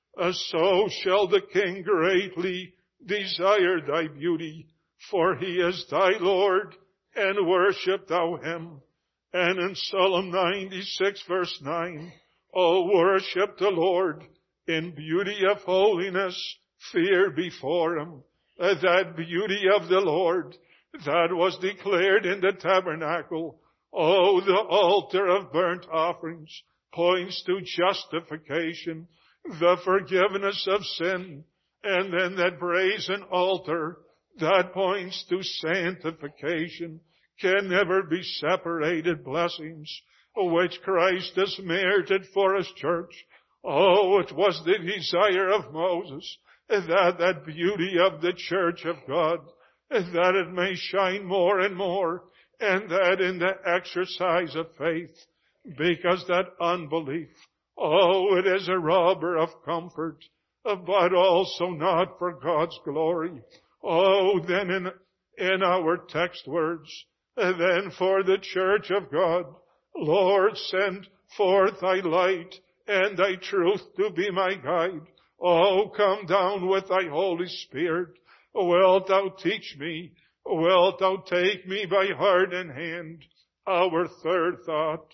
A: so shall the King greatly desire thy beauty, for he is thy Lord, and worship thou him. And in Psalm ninety-six verse nine, oh, worship the Lord in beauty of holiness, fear before him. That beauty of the Lord that was declared in the tabernacle, oh, the altar of burnt offerings points to justification, the forgiveness of sin, and then that brazen altar that points to sanctification can never be separated blessings which Christ has merited for his church. Oh, it was the desire of Moses that that beauty of the church of God, that it may shine more and more, and that in the exercise of faith, because that unbelief, oh, it is a robber of comfort, but also not for God's glory. Oh, then in, in our text words, then for the church of God, Lord, send forth thy light and thy truth to be my guide. Oh, come down with thy Holy Spirit. Wilt thou teach me? Wilt thou take me by heart and hand? Our third thought,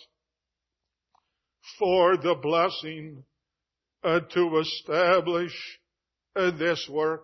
A: for the blessing uh, to establish uh, this work.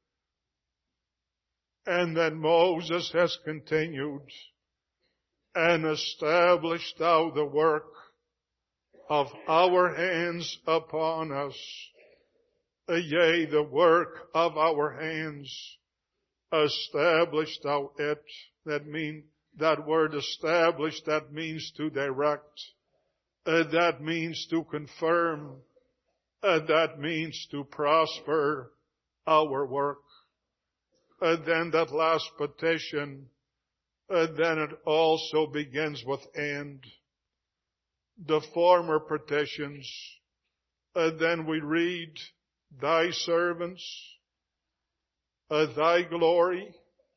A: And then Moses has continued, and established thou the work of our hands upon us. Yea, the work of our hands, establish thou it. That mean, that word establish, that means to direct. Uh, that means to confirm. Uh, that means to prosper our work. Uh, then that last petition, uh, then it also begins with and. The former petitions, uh, then we read, thy servants, uh, thy glory,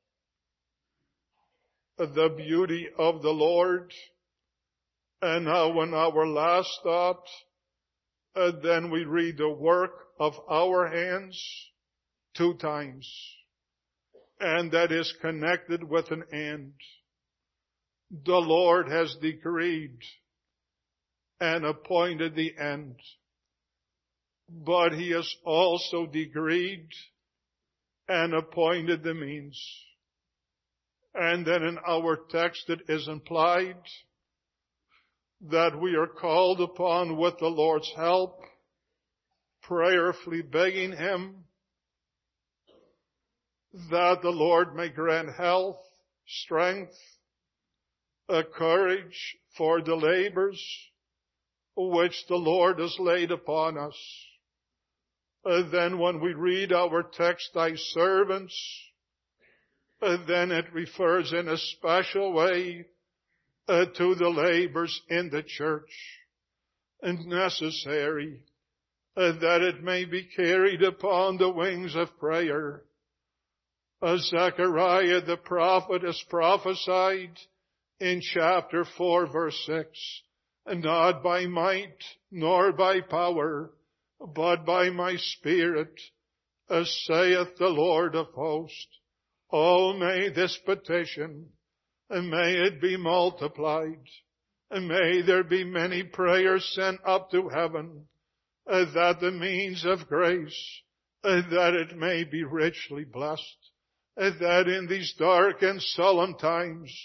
A: uh, the beauty of the Lord. And now in our last thought, uh, then we read the work of our hands two times. And that is connected with an and. The Lord has decreed and appointed the end. But he has also decreed and appointed the means. And then in our text it is implied that we are called upon with the Lord's help, prayerfully begging him that the Lord may grant health, strength, a courage for the labors which the Lord has laid upon us. Uh, then when we read our text, thy servants, uh, then it refers in a special way uh, to the labors in the church, and necessary uh, that it may be carried upon the wings of prayer. As Zechariah the prophet has prophesied in chapter four verse six, not by might nor by power, but by my Spirit, as saith the Lord of hosts. Oh, may this petition, and may it be multiplied, and may there be many prayers sent up to heaven, uh, that the means of grace, uh, that it may be richly blessed, uh, that in these dark and solemn times,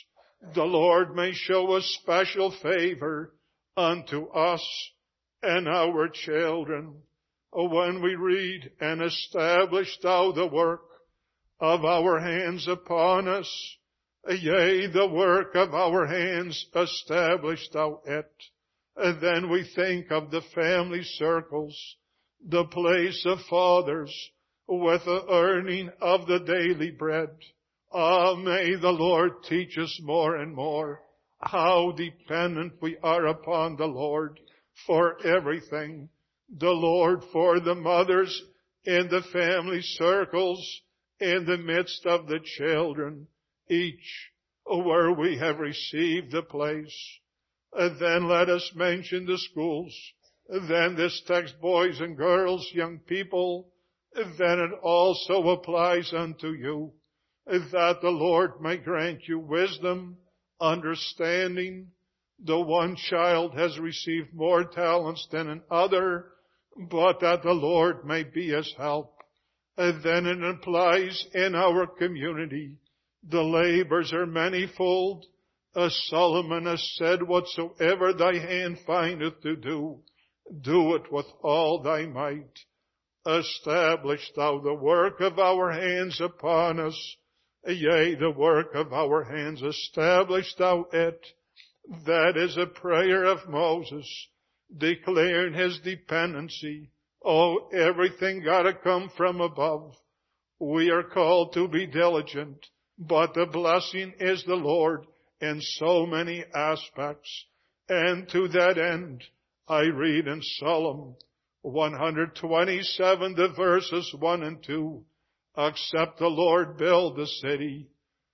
A: the Lord may show a special favor unto us and our children. When we read, and establish thou the work of our hands upon us, yea, the work of our hands establish thou it. And then we think of the family circles, the place of fathers with the earning of the daily bread. Ah, may the Lord teach us more and more how dependent we are upon the Lord for everything. The Lord for the mothers in the family circles, in the midst of the children, each where we have received a place. And then let us mention the schools. Then this text, boys and girls, young people, then it also applies unto you, that the Lord may grant you wisdom, understanding. The one child has received more talents than another, but that the Lord may be his help. And then it applies in our community. The labors are manifold. As Solomon has said, whatsoever thy hand findeth to do, do it with all thy might. Establish thou the work of our hands upon us. Yea, the work of our hands, establish thou it. That is a prayer of Moses, declaring his dependency. Oh, everything gotta come from above. We are called to be diligent, but the blessing is the Lord in so many aspects. And to that end, I read in Psalm one twenty-seven, the verses one and two, except the Lord build the city,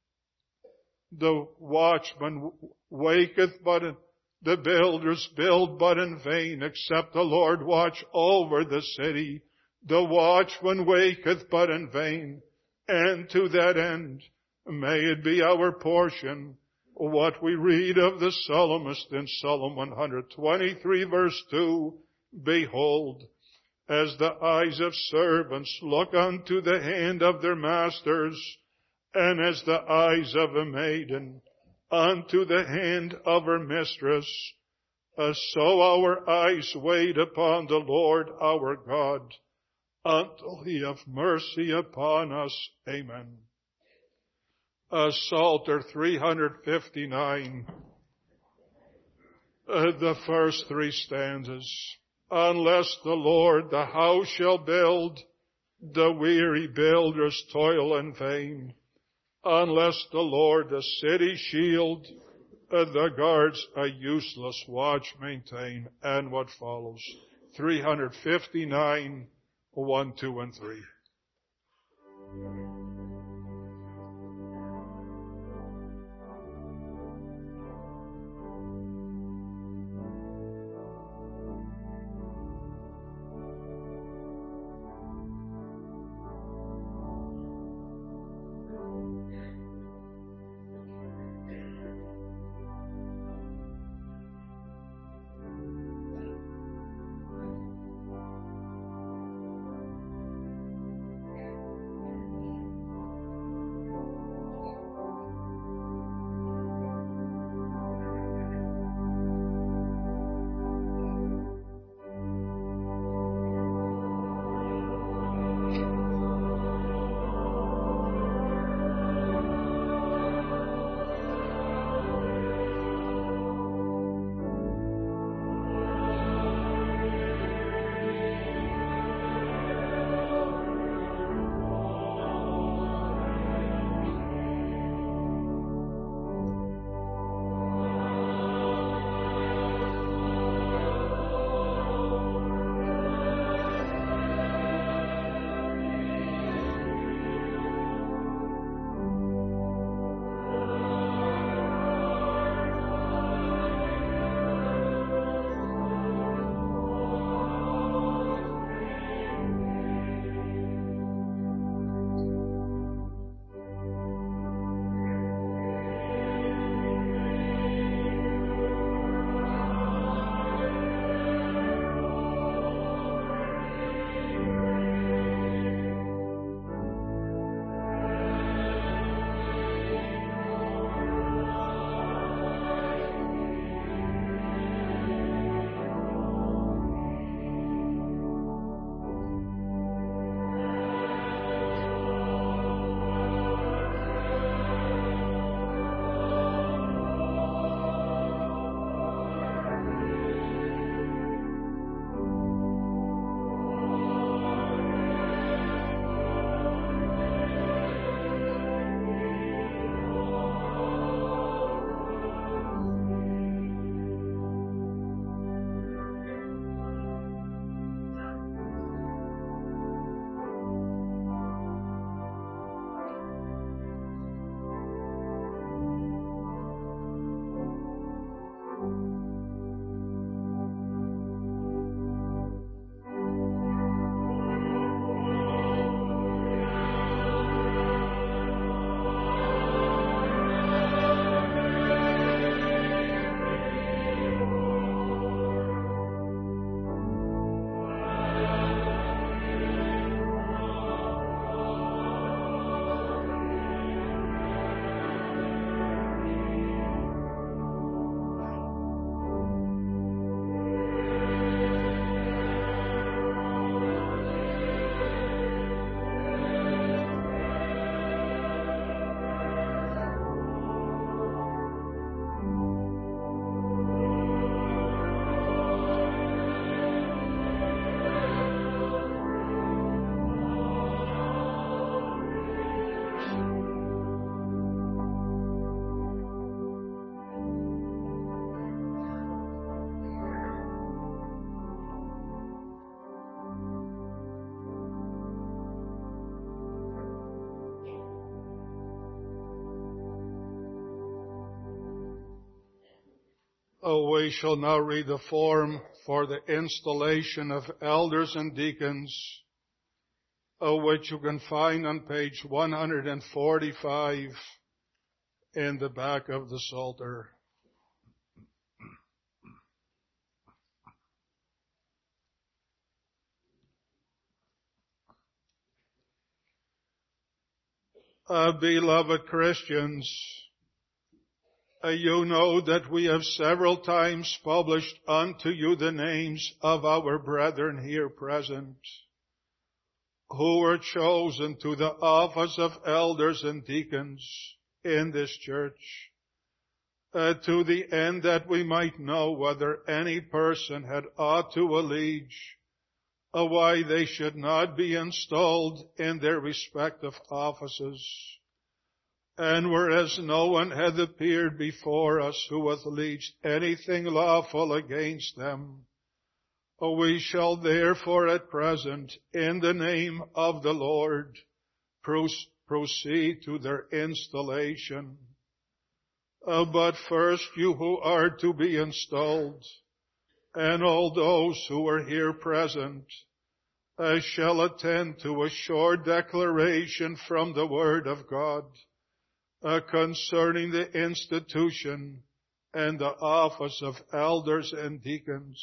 A: the watchman waketh but in, the builders build but in vain, except the Lord watch over the city, the watchman waketh but in vain. And to that end, may it be our portion what we read of the psalmist in Psalm one twenty-three verse two, behold, as the eyes of servants look unto the hand of their masters, and as the eyes of a maiden unto the hand of her mistress, uh, so our eyes wait upon the Lord our God, until he have mercy upon us. Amen. Uh, Psalter three fifty-nine, uh, the first three stanzas. Unless the Lord the house shall build, the weary builders toil in vain. Unless the Lord the city shield, uh, the guards a useless watch maintain. And what follows? three fifty-nine, one, two, and three. Oh, we shall now read the form for the installation of elders and deacons, oh, which you can find on page one hundred forty-five in the back of the Psalter. Uh, beloved Christians, uh, you know that we have several times published unto you the names of our brethren here present, who were chosen to the office of elders and deacons in this church, uh, to the end that we might know whether any person had aught to allege, uh, why they should not be installed in their respective offices. And whereas no one hath appeared before us who hath alleged anything lawful against them, we shall therefore at present, in the name of the Lord, proceed to their installation. Uh, but first, you who are to be installed, and all those who are here present, uh, shall attend to a short declaration from the Word of God uh, concerning the institution and the office of elders and deacons.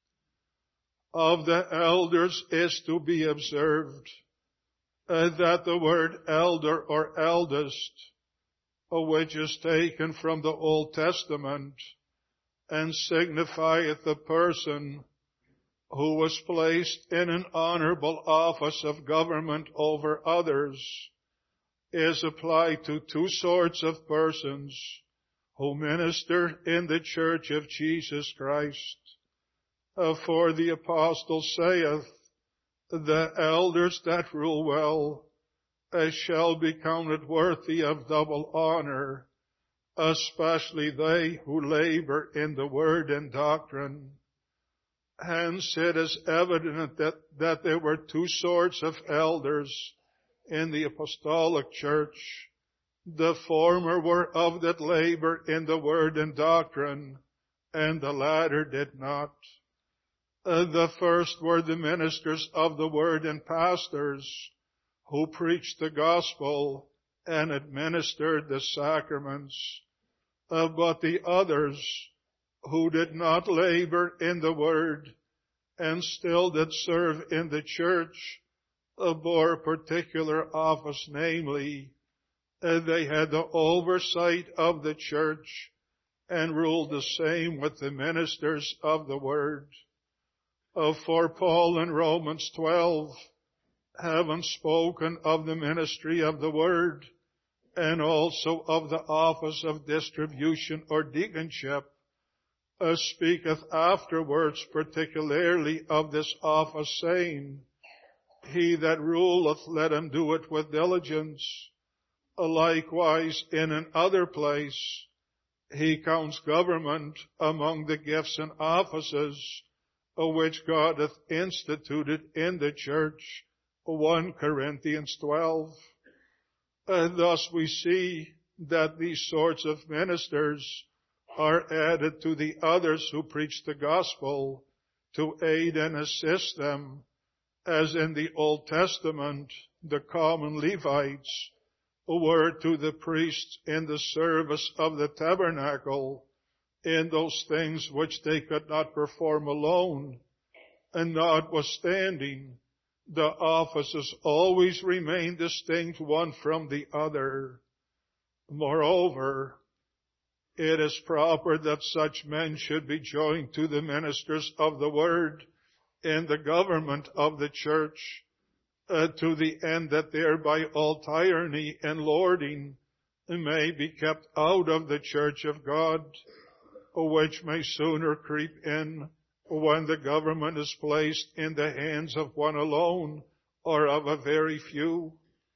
A: Of the elders is to be observed uh, that the word elder or eldest, uh, which is taken from the Old Testament, and signifieth the person who was placed in an honorable office of government over others, is applied to two sorts of persons who minister in the church of Jesus Christ. Uh, for the apostle saith, the elders that rule well uh, shall be counted worthy of double honor, especially they who labor in the word and doctrine. Hence it is evident that, that there were two sorts of elders in the apostolic church. The former were of that labor in the word and doctrine, and the latter did not. Uh, the first were the ministers of the word and pastors, who preached the gospel and administered the sacraments. Uh, but the others, who did not labor in the word and still did serve in the church, uh, bore a particular office, namely, uh, they had the oversight of the church and ruled the same with the ministers of the word. Uh, for Paul in Romans twelve, having spoken of the ministry of the word and also of the office of distribution or deaconship, uh, speaketh afterwards particularly of this office, saying, he that ruleth, let him do it with diligence. Uh, likewise, in another place, he counts government among the gifts and offices which God hath instituted in the church, First Corinthians twelve. And thus we see that these sorts of ministers are added to the others who preach the gospel to aid and assist them, as in the Old Testament the common Levites were to the priests in the service of the tabernacle, in those things which they could not perform alone. And notwithstanding, the offices always remain distinct one from the other. Moreover, it is proper that such men should be joined to the ministers of the word in the government of the church, uh, to the end that thereby all tyranny and lording may be kept out of the church of God, which may sooner creep in when the government is placed in the hands of one alone or of a very few.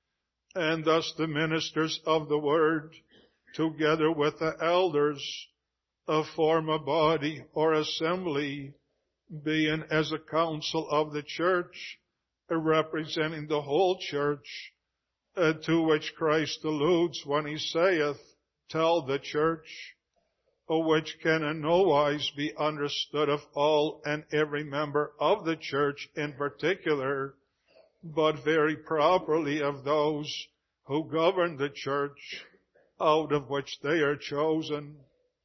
A: And thus the ministers of the word, together with the elders, uh, form a body or assembly, being as a council of the church, uh, representing the whole church, uh, to which Christ alludes when he saith, tell the church. which can in no wise be understood of all and every member of the church in particular, but very properly of those who govern the church, out of which they are chosen.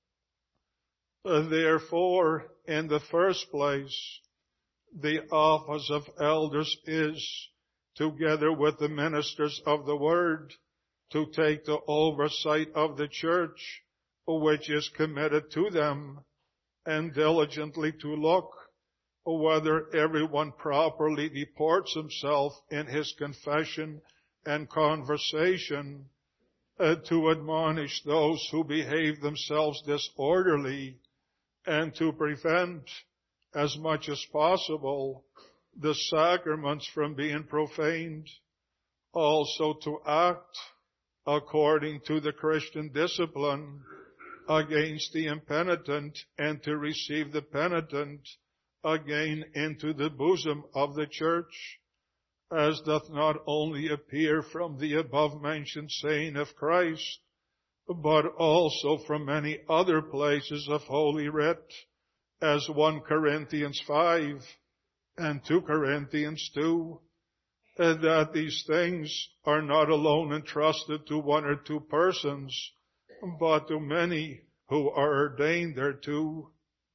A: Therefore, in the first place, the office of elders is, together with the ministers of the word, to take the oversight of the church, which is committed to them, and diligently to look whether everyone properly deports himself in his confession and conversation, uh, to admonish those who behave themselves disorderly, and to prevent, as much as possible, the sacraments from being profaned. Also to act according to the Christian discipline against the impenitent, and to receive the penitent again into the bosom of the church, as doth not only appear from the above-mentioned saying of Christ, but also from many other places of Holy Writ, as First Corinthians five and Second Corinthians two, that these things are not alone entrusted to one or two persons, but to many who are ordained thereto.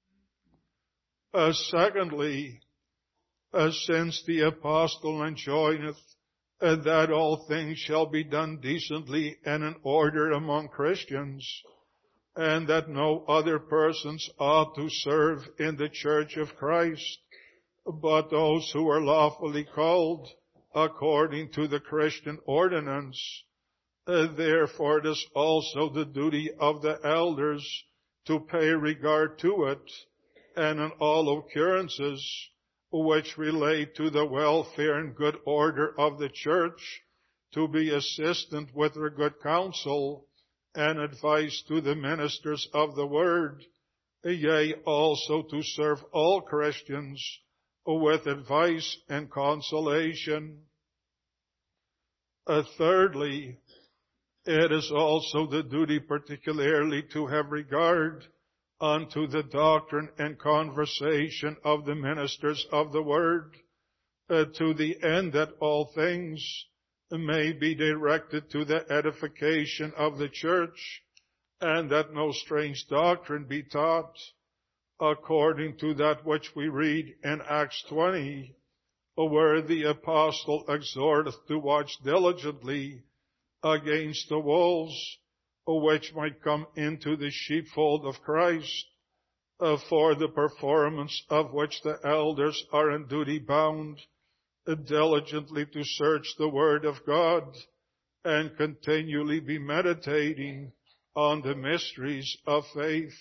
A: Uh, secondly, uh, since the apostle enjoineth uh, that all things shall be done decently and in order among Christians, and that no other persons ought to serve in the church of Christ, but those who are lawfully called according to the Christian ordinance, Uh, therefore it is also the duty of the elders to pay regard to it, and in all occurrences which relate to the welfare and good order of the church, to be assistant with their good counsel and advice to the ministers of the word, yea, also to serve all Christians with advice and consolation. Uh, thirdly, it is also the duty particularly to have regard unto the doctrine and conversation of the ministers of the word, uh, to the end that all things may be directed to the edification of the church, and that no strange doctrine be taught, according to that which we read in Acts twenty, where the apostle exhorteth to watch diligently against the wolves, which might come into the sheepfold of Christ, uh, for the performance of which the elders are in duty bound, uh, diligently to search the word of God, and continually be meditating on the mysteries of faith.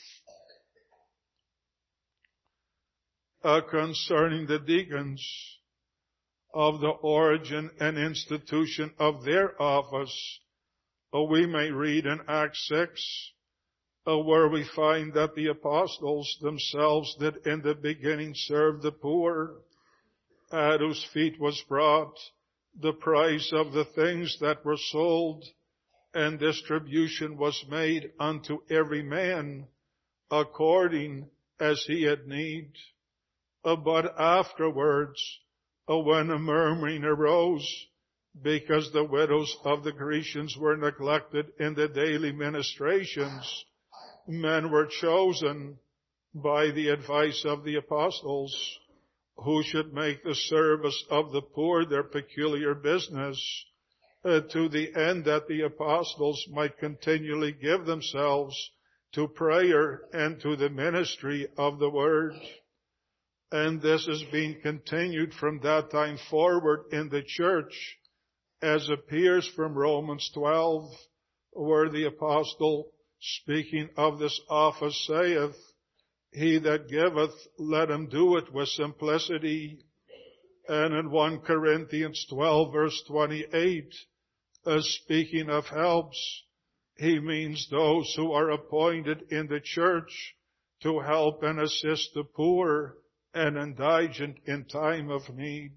A: Uh, concerning the deacons, of the origin and institution of their office, uh, we may read in Acts six, uh, where we find that the apostles themselves did in the beginning serve the poor, at whose feet was brought the price of the things that were sold, and distribution was made unto every man according as he had need. Uh, but afterwards, when a murmuring arose, because the widows of the Grecians were neglected in the daily ministrations, men were chosen by the advice of the apostles, who should make the service of the poor their peculiar business, uh, to the end that the apostles might continually give themselves to prayer and to the ministry of the word. And this has been continued from that time forward in the church, as appears from Romans twelve, where the apostle, speaking of this office, saith, He that giveth, let him do it with simplicity. And in First Corinthians twelve, verse twenty-eight, as speaking of helps, he means those who are appointed in the church to help and assist the poor and indigent in time of need.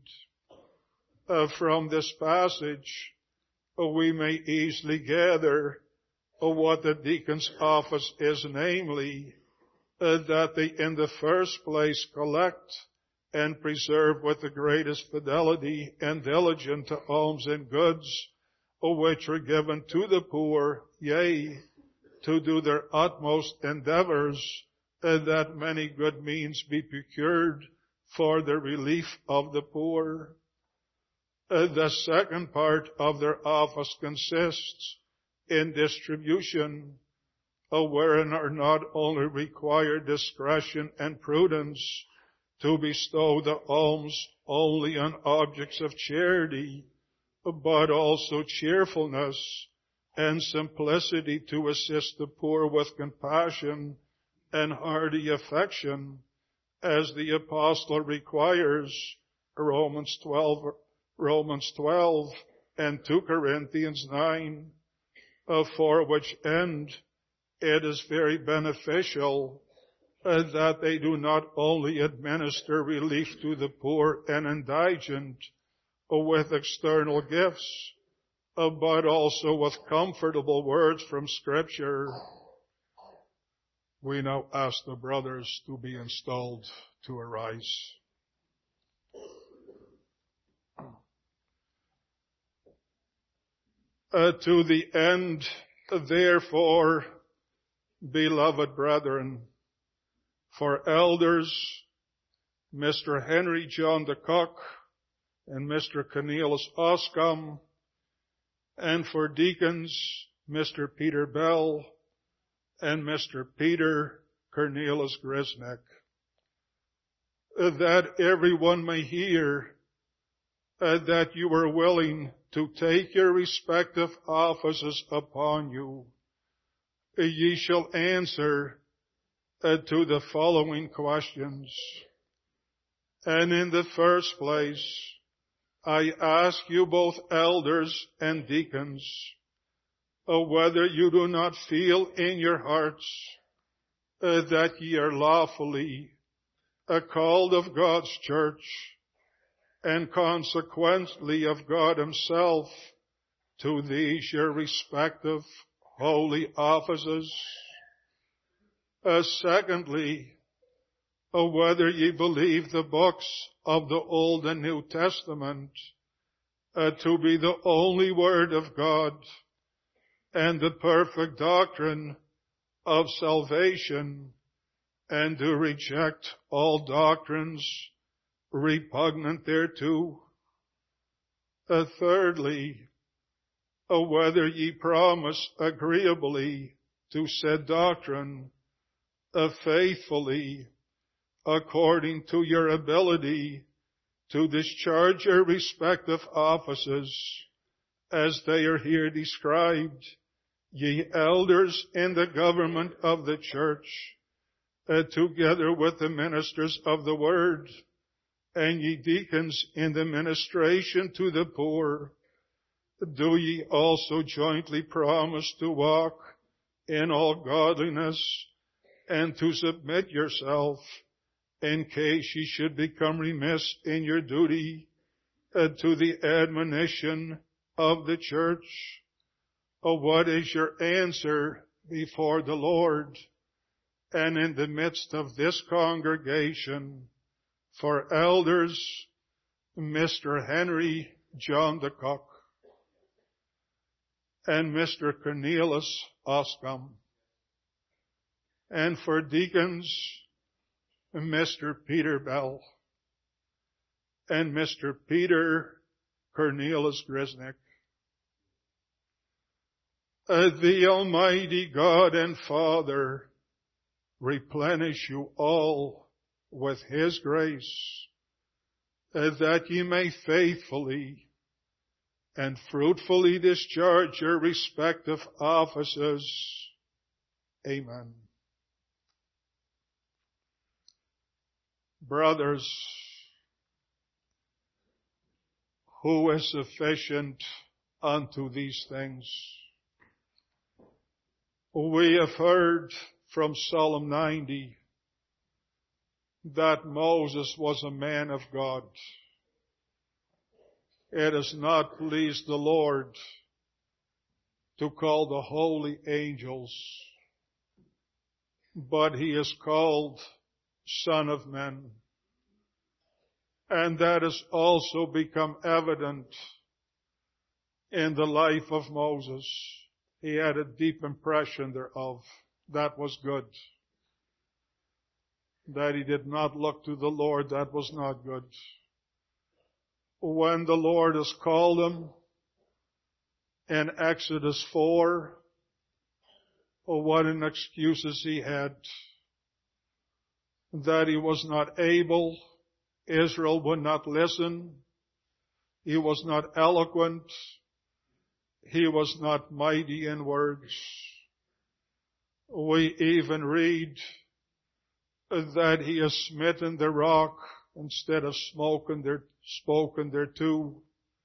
A: Uh, from this passage, uh, we may easily gather what the deacon's office is, namely, uh, that they in the first place collect and preserve with the greatest fidelity and diligence to alms and goods, which are given to the poor, yea, to do their utmost endeavors, uh, that many good means be procured for the relief of the poor. Uh, the second part of their office consists in distribution, uh, wherein are not only required discretion and prudence to bestow the alms only on objects of charity, but also cheerfulness and simplicity to assist the poor with compassion and hearty affection, as the apostle requires, Romans twelve, Romans twelve and two Corinthians nine, uh, for which end it is very beneficial uh, that they do not only administer relief to the poor and indigent uh, with external gifts, uh, but also with comfortable words from Scripture. We now ask the brothers to be installed to arise. Uh, to the end, therefore, beloved brethren, for elders, Mister Henry John de Cock and Mister Cornelius Oscom, and for deacons, Mister Peter Bell and Mister Peter Cornelius Grisnick, that everyone may hear uh, that you are willing to take your respective offices upon you. Ye shall answer uh, to the following questions. And in the first place, I ask you both elders and deacons, uh, whether you do not feel in your hearts uh, that ye are lawfully uh, called of God's church, and consequently of God Himself, to these your respective holy offices. Uh, secondly, uh, whether ye believe the books of the Old and New Testament uh, to be the only Word of God and the perfect doctrine of salvation, and do reject all doctrines repugnant thereto. Uh, thirdly, uh, whether ye promise agreeably to said doctrine, uh, faithfully, according to your ability, to discharge your respective offices, as they are here described, ye elders in the government of the church, uh, together with the ministers of the word, and ye deacons in the ministration to the poor, do ye also jointly promise to walk in all godliness, and to submit yourself, in case ye should become remiss in your duty, uh, to the admonition of the church? Uh, what is your answer before the Lord and in the midst of this congregation? For elders, Mister Henry John de Cock and Mister Cornelius Oscom, and for deacons, Mister Peter Bell and Mister Peter Cornelius Grisnick. Uh, the Almighty God and Father replenish you all with His grace, uh, that ye may faithfully and fruitfully discharge your respective offices. Amen. Brothers, who is sufficient unto these things? We have heard from Psalm ninety that Moses was a man of God. It has not pleased the Lord to call the holy angels, but he is called Son of Man. And that has also become evident in the life of Moses. He had a deep impression thereof. That was good. That he did not look to the Lord, that was not good. When the Lord has called him in Exodus four, oh, what an excuses he had. That he was not able, Israel would not listen, he was not eloquent, he was not mighty in words. We even read that he has smitten the rock instead of smoking there, spoken thereto.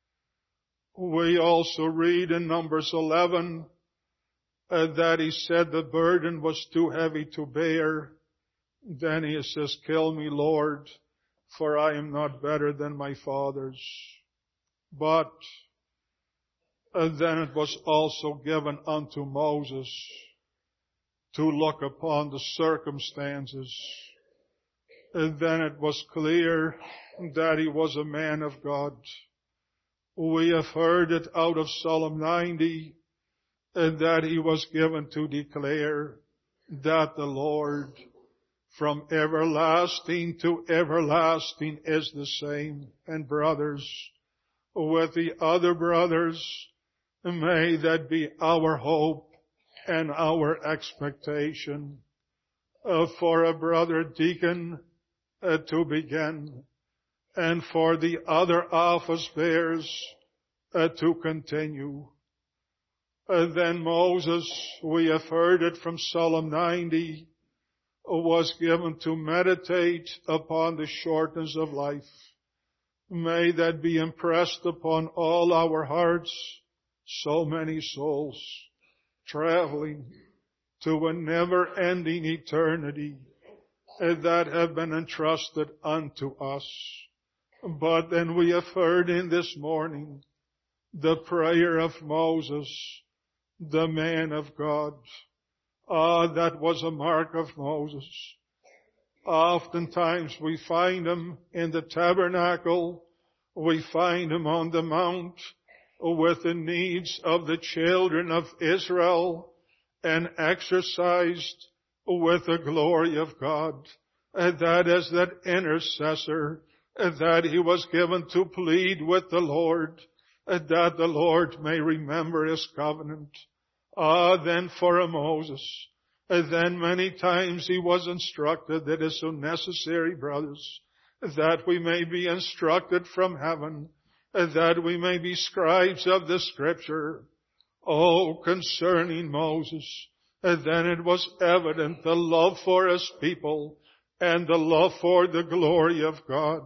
A: We also read in Numbers eleven uh, that he said the burden was too heavy to bear. Then he says, kill me, Lord, for I am not better than my fathers. But uh, then it was also given unto Moses to look upon the circumstances. And then it was clear that he was a man of God. We have heard it out of Psalm ninety, and that he was given to declare that the Lord from everlasting to everlasting is the same. And brothers, with the other brothers, may that be our hope and our expectation uh, for a brother deacon uh, to begin, and for the other office bearers uh, to continue. Uh, then Moses, we have heard it from Psalm ninety, was given to meditate upon the shortness of life. May that be impressed upon all our hearts. So many souls traveling to a never-ending eternity that have been entrusted unto us. But then we have heard in this morning the prayer of Moses, the man of God. Ah, that was a mark of Moses. Oftentimes we find him in the tabernacle, we find him on the mount with the needs of the children of Israel, and exercised with the glory of God. And that is that intercessor that he was given to plead with the Lord, that the Lord may remember his covenant. Ah, then for a Moses, then many times he was instructed. That is so necessary, brothers, that we may be instructed from heaven, that we may be scribes of the Scripture. Oh, concerning Moses, then it was evident the love for his people and the love for the glory of God.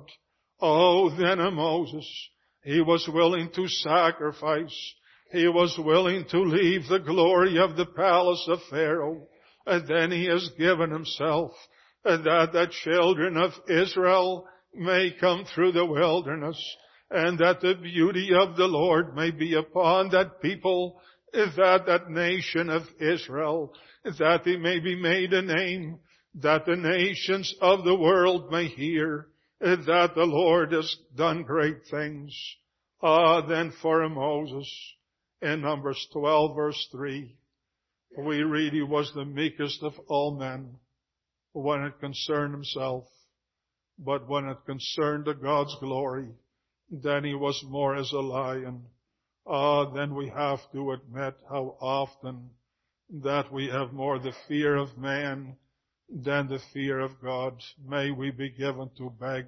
A: Oh, then a Moses, he was willing to sacrifice. He was willing to leave the glory of the palace of Pharaoh. And then he has given himself that the children of Israel may come through the wilderness, and that the beauty of the Lord may be upon that people, that that nation of Israel, that they may be made a name, that the nations of the world may hear that the Lord has done great things. Ah, then for a Moses, in Numbers twelve verse three, we read he was the meekest of all men when it concerned himself, but when it concerned the God's glory, then he was more as a lion. Ah, then we have to admit how often that we have more the fear of man than the fear of God. May we be given to beg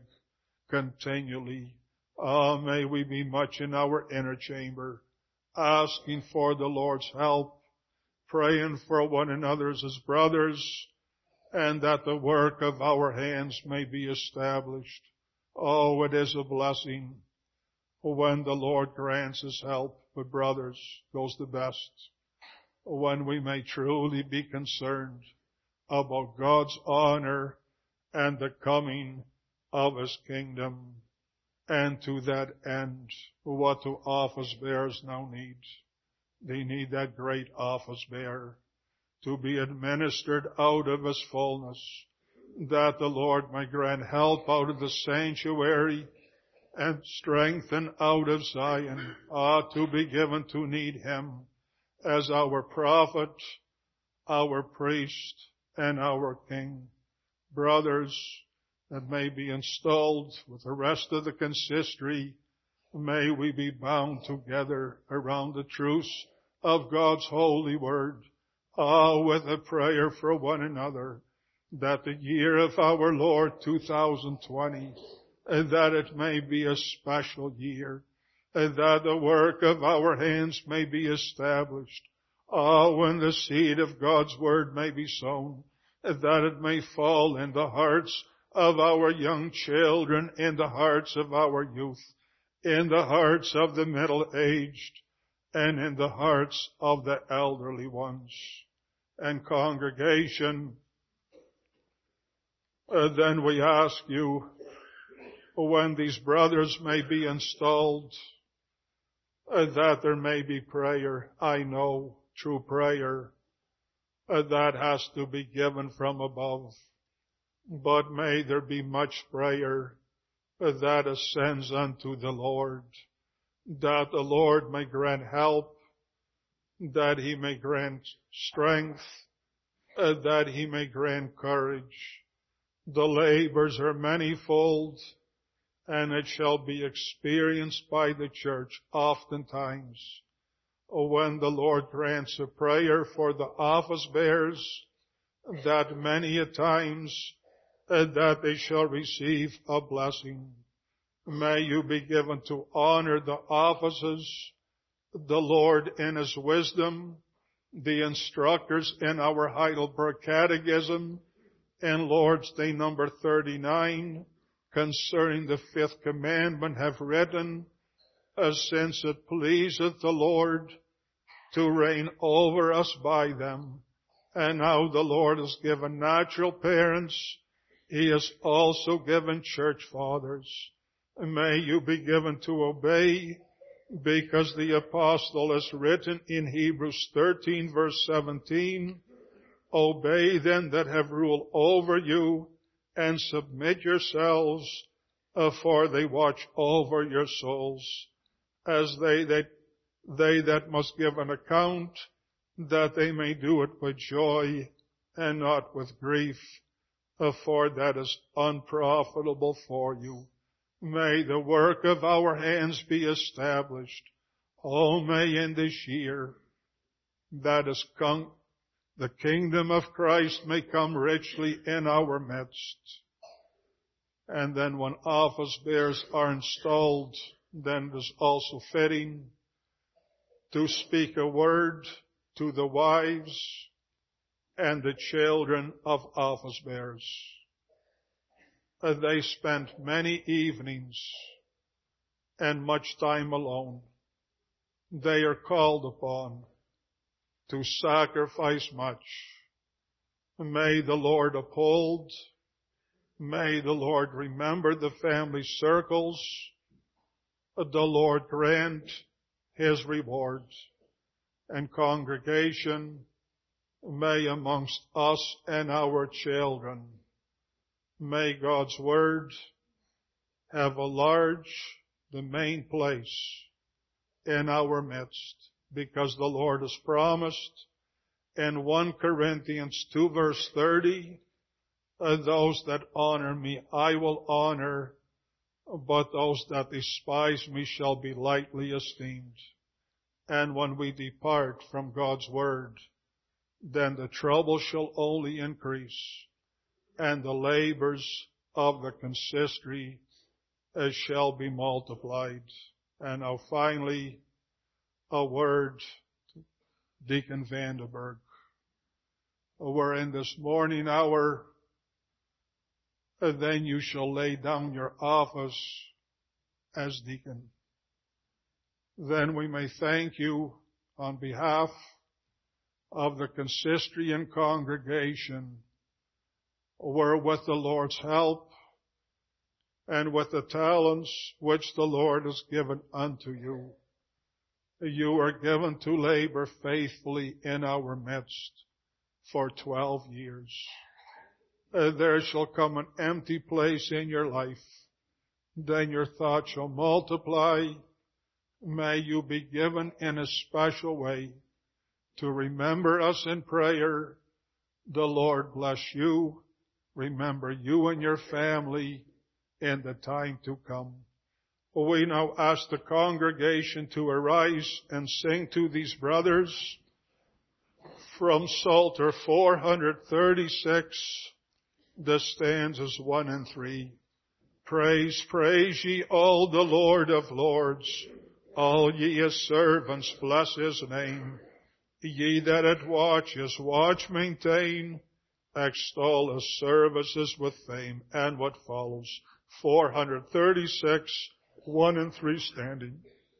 A: continually. Ah, may we be much in our inner chamber, asking for the Lord's help, praying for one another as brothers, and that the work of our hands may be established. Oh, it is a blessing when the Lord grants his help. But brothers, goes the best when we may truly be concerned about God's honor and the coming of his kingdom. And to that end, what do office bearers now need? They need that great office bearer to be administered out of his fullness, that the Lord may grant help out of the sanctuary and strengthen out of Zion, ought to be given to need him as our prophet, our priest, and our king. Brothers that may be installed with the rest of the consistory, may we be bound together around the truths of God's holy word, ah, with a prayer for one another, that the year of our Lord two thousand twenty, and that it may be a special year, and that the work of our hands may be established, ah, when the seed of God's word may be sown, and that it may fall in the hearts of our young children, in the hearts of our youth, in the hearts of the middle-aged, and in the hearts of the elderly ones. And congregation, uh, then we ask you, when these brothers may be installed, uh, that there may be prayer. I know, true prayer, uh, that has to be given from above. But may there be much prayer uh, that ascends unto the Lord, that the Lord may grant help, that he may grant strength, uh, that he may grant courage. The labors are manifold, and it shall be experienced by the church oftentimes, when the Lord grants a prayer for the office bearers, that many a times uh, that they shall receive a blessing. May you be given to honor the offices, the Lord in his wisdom, the instructors in our Heidelberg Catechism, in Lord's Day number thirty-nine, concerning the fifth commandment, have written, as since it pleaseth the Lord to reign over us by them. And now the Lord has given natural parents, he has also given church fathers. May you be given to obey, because the apostle has written in Hebrews thirteen verse seventeen, obey them that have rule over you, and submit yourselves, uh, for they watch over your souls, as they that, they that must give an account, that they may do it with joy and not with grief, uh, for that is unprofitable for you. May the work of our hands be established. Oh, may in this year that is come, the kingdom of Christ may come richly in our midst. And then when office bearers are installed, then it is also fitting to speak a word to the wives and the children of office bearers. Uh, they spent many evenings and much time alone. They are called upon to sacrifice much. May the Lord uphold. May the Lord remember the family circles. The Lord grant his rewards. And congregation, may amongst us and our children, may God's word have a large, the main place in our midst, because the Lord has promised in First Corinthians two verse thirty, uh, those that honor me I will honor, but those that despise me shall be lightly esteemed. And when we depart from God's word, then the trouble shall only increase, and the labors of the consistory uh, shall be multiplied. And now finally, a word to Deacon Vandenberg. We're in this morning hour, and then you shall lay down your office as deacon. Then we may thank you on behalf of the consistory and congregation, where with the Lord's help and with the talents which the Lord has given unto you, you were given to labor faithfully in our midst for twelve years. Uh, there shall come an empty place in your life. Then your thoughts shall multiply. May you be given in a special way to remember us in prayer. The Lord bless you. Remember you and your family in the time to come. We now ask the congregation to arise and sing to these brothers from Psalter four thirty-six, the stanzas one and three. Praise, praise ye all the Lord of lords. All ye his servants bless his name. Ye that at watch his watch maintain. Extol his services with fame. And what follows? four thirty-six, one and three standing.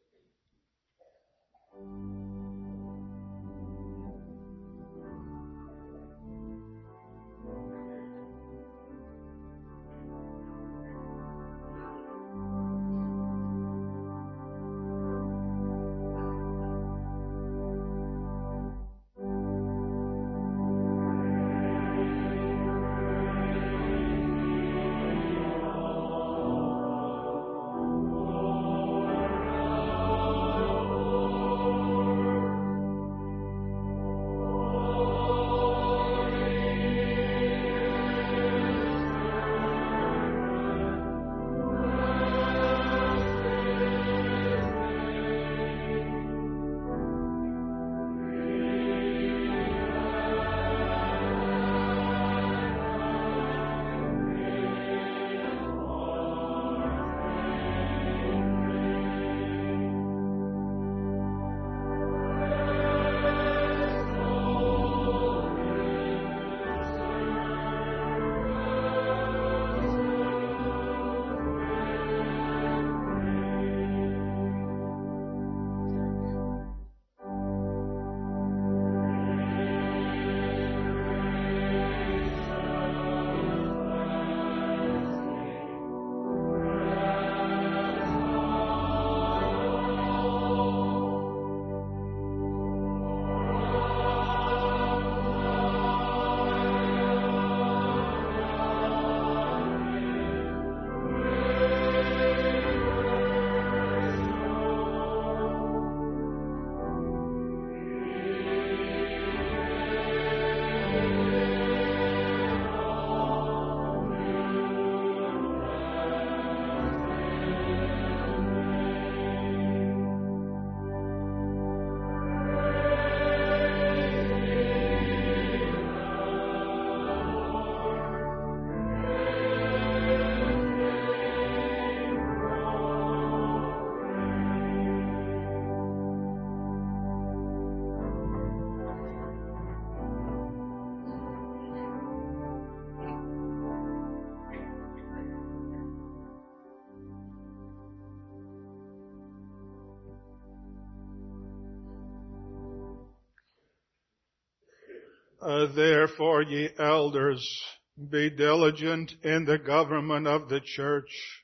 A: Uh, therefore, ye elders, be diligent in the government of the church,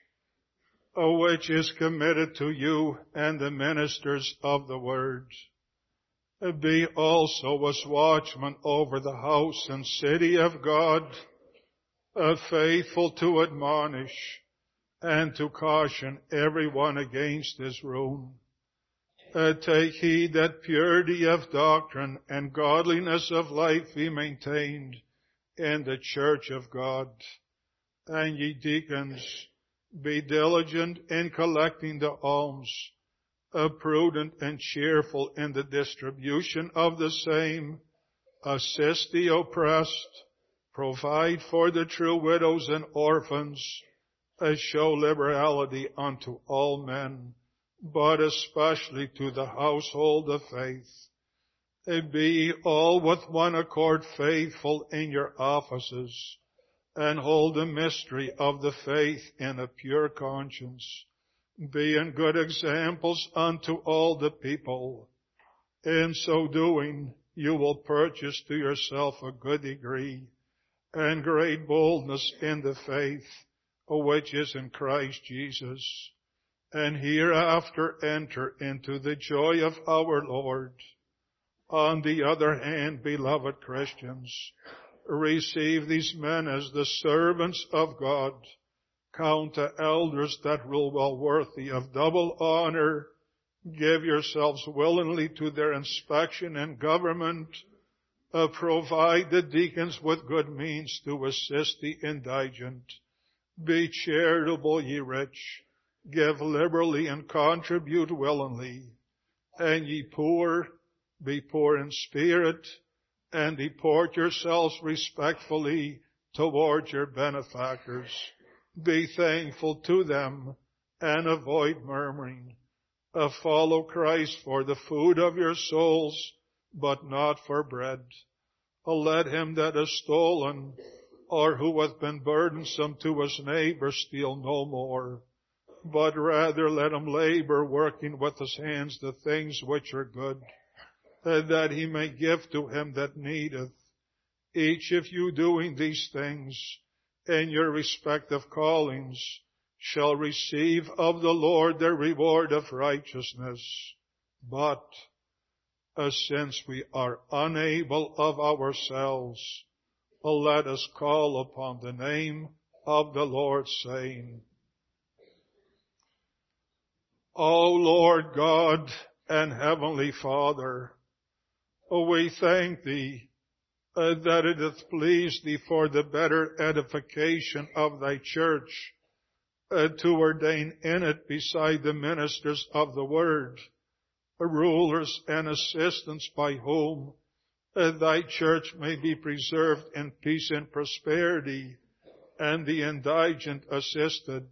A: uh, which is committed to you and the ministers of the word. Uh, be also as watchmen over the house and city of God, uh, faithful to admonish and to caution everyone against his ruin. Uh, take heed that purity of doctrine and godliness of life be maintained in the church of God. And ye deacons, be diligent in collecting the alms, uh, prudent and cheerful in the distribution of the same, assist the oppressed, provide for the true widows and orphans, uh, show liberality unto all men, but especially to the household of faith. Be all with one accord faithful in your offices, and hold the mystery of the faith in a pure conscience, being good examples unto all the people. In so doing, you will purchase to yourself a good degree and great boldness in the faith which is in Christ Jesus. and hereafter enter into the joy of our Lord. On the other hand, beloved Christians, receive these men as the servants of God. Count the elders that rule well worthy of double honor. Give yourselves willingly to their inspection and government. Uh, provide the deacons with good means to assist the indigent. Be charitable, ye rich. Give liberally and contribute willingly. And ye poor, be poor in spirit, and deport yourselves respectfully towards your benefactors. Be thankful to them, and avoid murmuring. Uh, follow Christ for the food of your souls, but not for bread. Uh, let him that is stolen, or who hath been burdensome to his neighbor, steal no more, but rather let him labor, working with his hands the things which are good, uh, that he may give to him that needeth. Each of you doing these things in your respective callings shall receive of the Lord the reward of righteousness. But uh, since we are unable of ourselves, uh, let us call upon the name of the Lord, saying, O Lord God and Heavenly Father, uh, we thank Thee uh, that it hath pleased Thee for the better edification of Thy church, Uh, to ordain in it, beside the ministers of the word, uh, rulers and assistants by whom uh, thy church may be preserved in peace and prosperity, and the indigent assisted,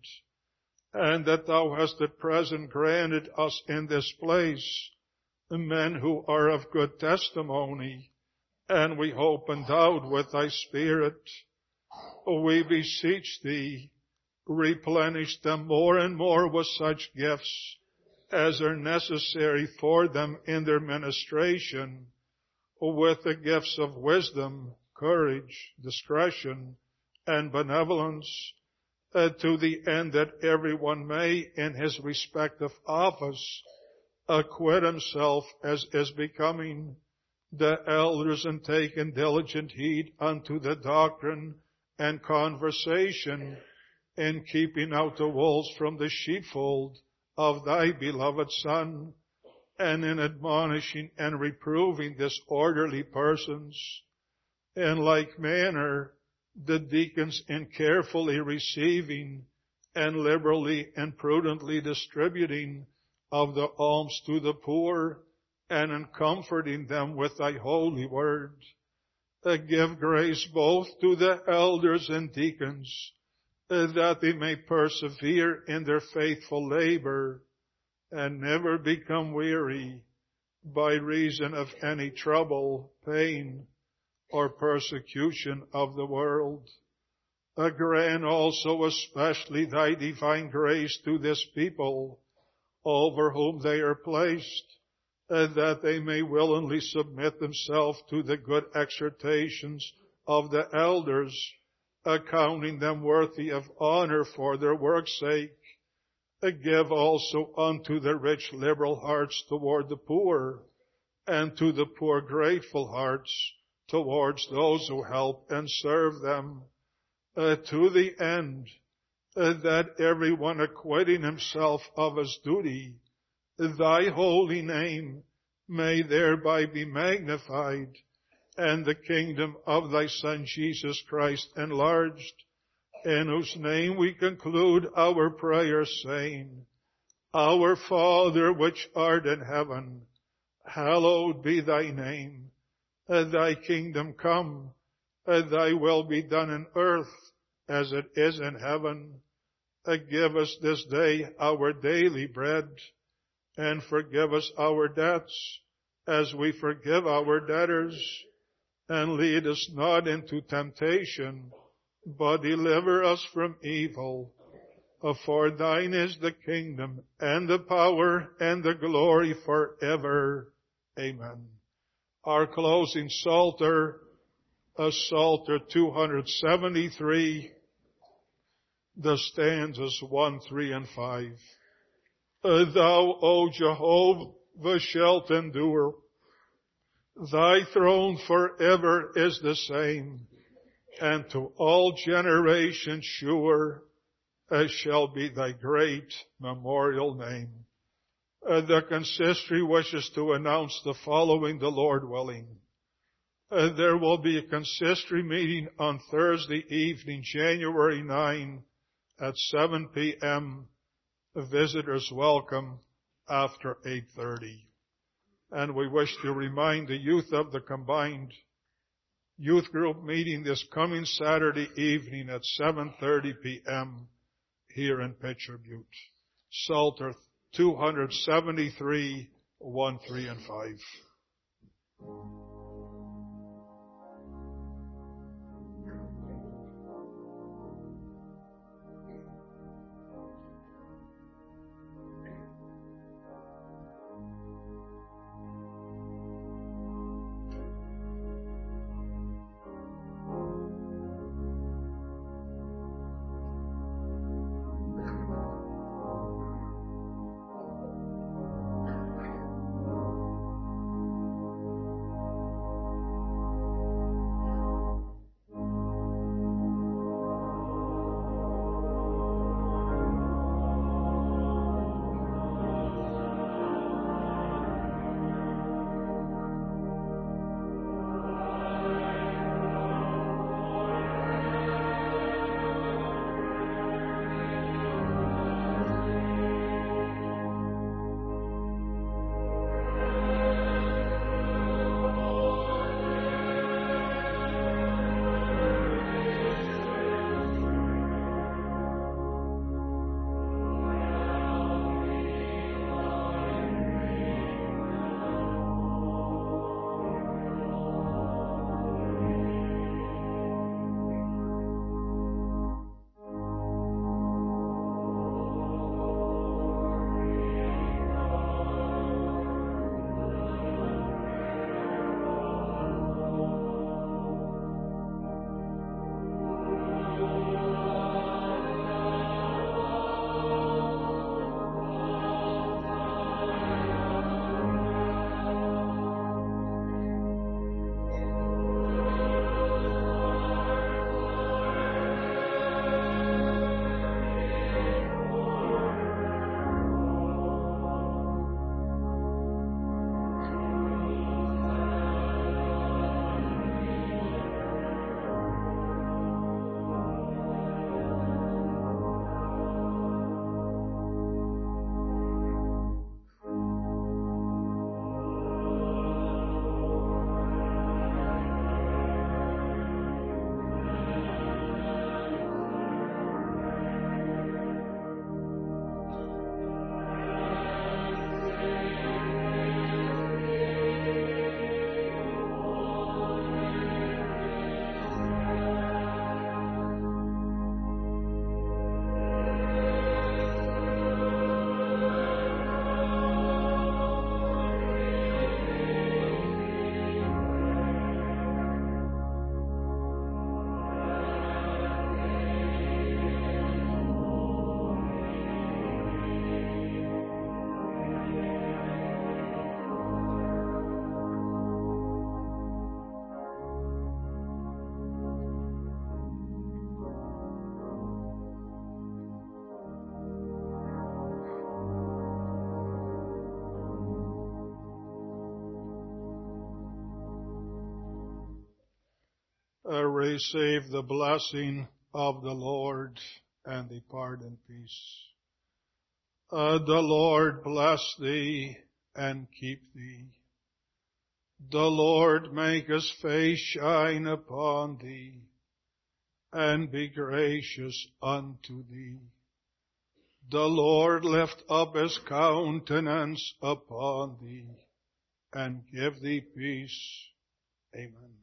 A: and that thou hast at present granted us in this place men who are of good testimony, and we hope endowed with thy Spirit. We beseech thee, replenish them more and more with such gifts as are necessary for them in their ministration, with the gifts of wisdom, courage, discretion, and benevolence, uh, to the end that everyone may, in his respective office, acquit himself as is becoming the elders, and take in diligent heed unto the doctrine and conversation, in keeping out the wolves from the sheepfold of thy beloved Son, and in admonishing and reproving disorderly persons. In like manner, the deacons in carefully receiving and liberally and prudently distributing of the alms to the poor, and in comforting them with thy holy word. Uh, give grace both to the elders and deacons, uh, that they may persevere in their faithful labor, and never become weary by reason of any trouble, pain, or persecution of the world. Uh, grant also especially thy divine grace to this people, over whom they are placed, uh, that they may willingly submit themselves to the good exhortations of the elders, accounting them worthy of honor for their work's sake. Uh, give also unto the rich liberal hearts toward the poor, and to the poor grateful hearts towards those who help and serve them, uh, to the end uh, that everyone acquitting himself of his duty, thy holy name may thereby be magnified, and the kingdom of thy Son Jesus Christ enlarged, in whose name we conclude our prayer, saying, Our Father which art in heaven, hallowed be thy name. Thy kingdom come, thy will be done in earth as it is in heaven. Give us this day our daily bread, and forgive us our debts as we forgive our debtors. And lead us not into temptation, but deliver us from evil. For thine is the kingdom, and the power, and the glory forever. Amen. Our closing Psalter, a Psalter two seventy-three, the stanzas one, three, and five. Uh, Thou, O Jehovah, shalt endure. Thy throne forever is the same, and to all generations sure as shall be thy great memorial name. Uh, the consistory wishes to announce the following, the Lord willing. Uh, there will be a consistory meeting on Thursday evening, January ninth at seven p.m. Visitors welcome after eight thirty. And we wish to remind the youth of the combined youth group meeting this coming Saturday evening at seven thirty p.m. here in Pitcher Butte. Psalter two seventy-three, one, three, and five. Uh, receive the blessing of the Lord and depart in peace. Uh, the Lord bless thee and keep thee. The Lord make his face shine upon thee and be gracious unto thee. The Lord lift up his countenance upon thee and give thee peace. Amen.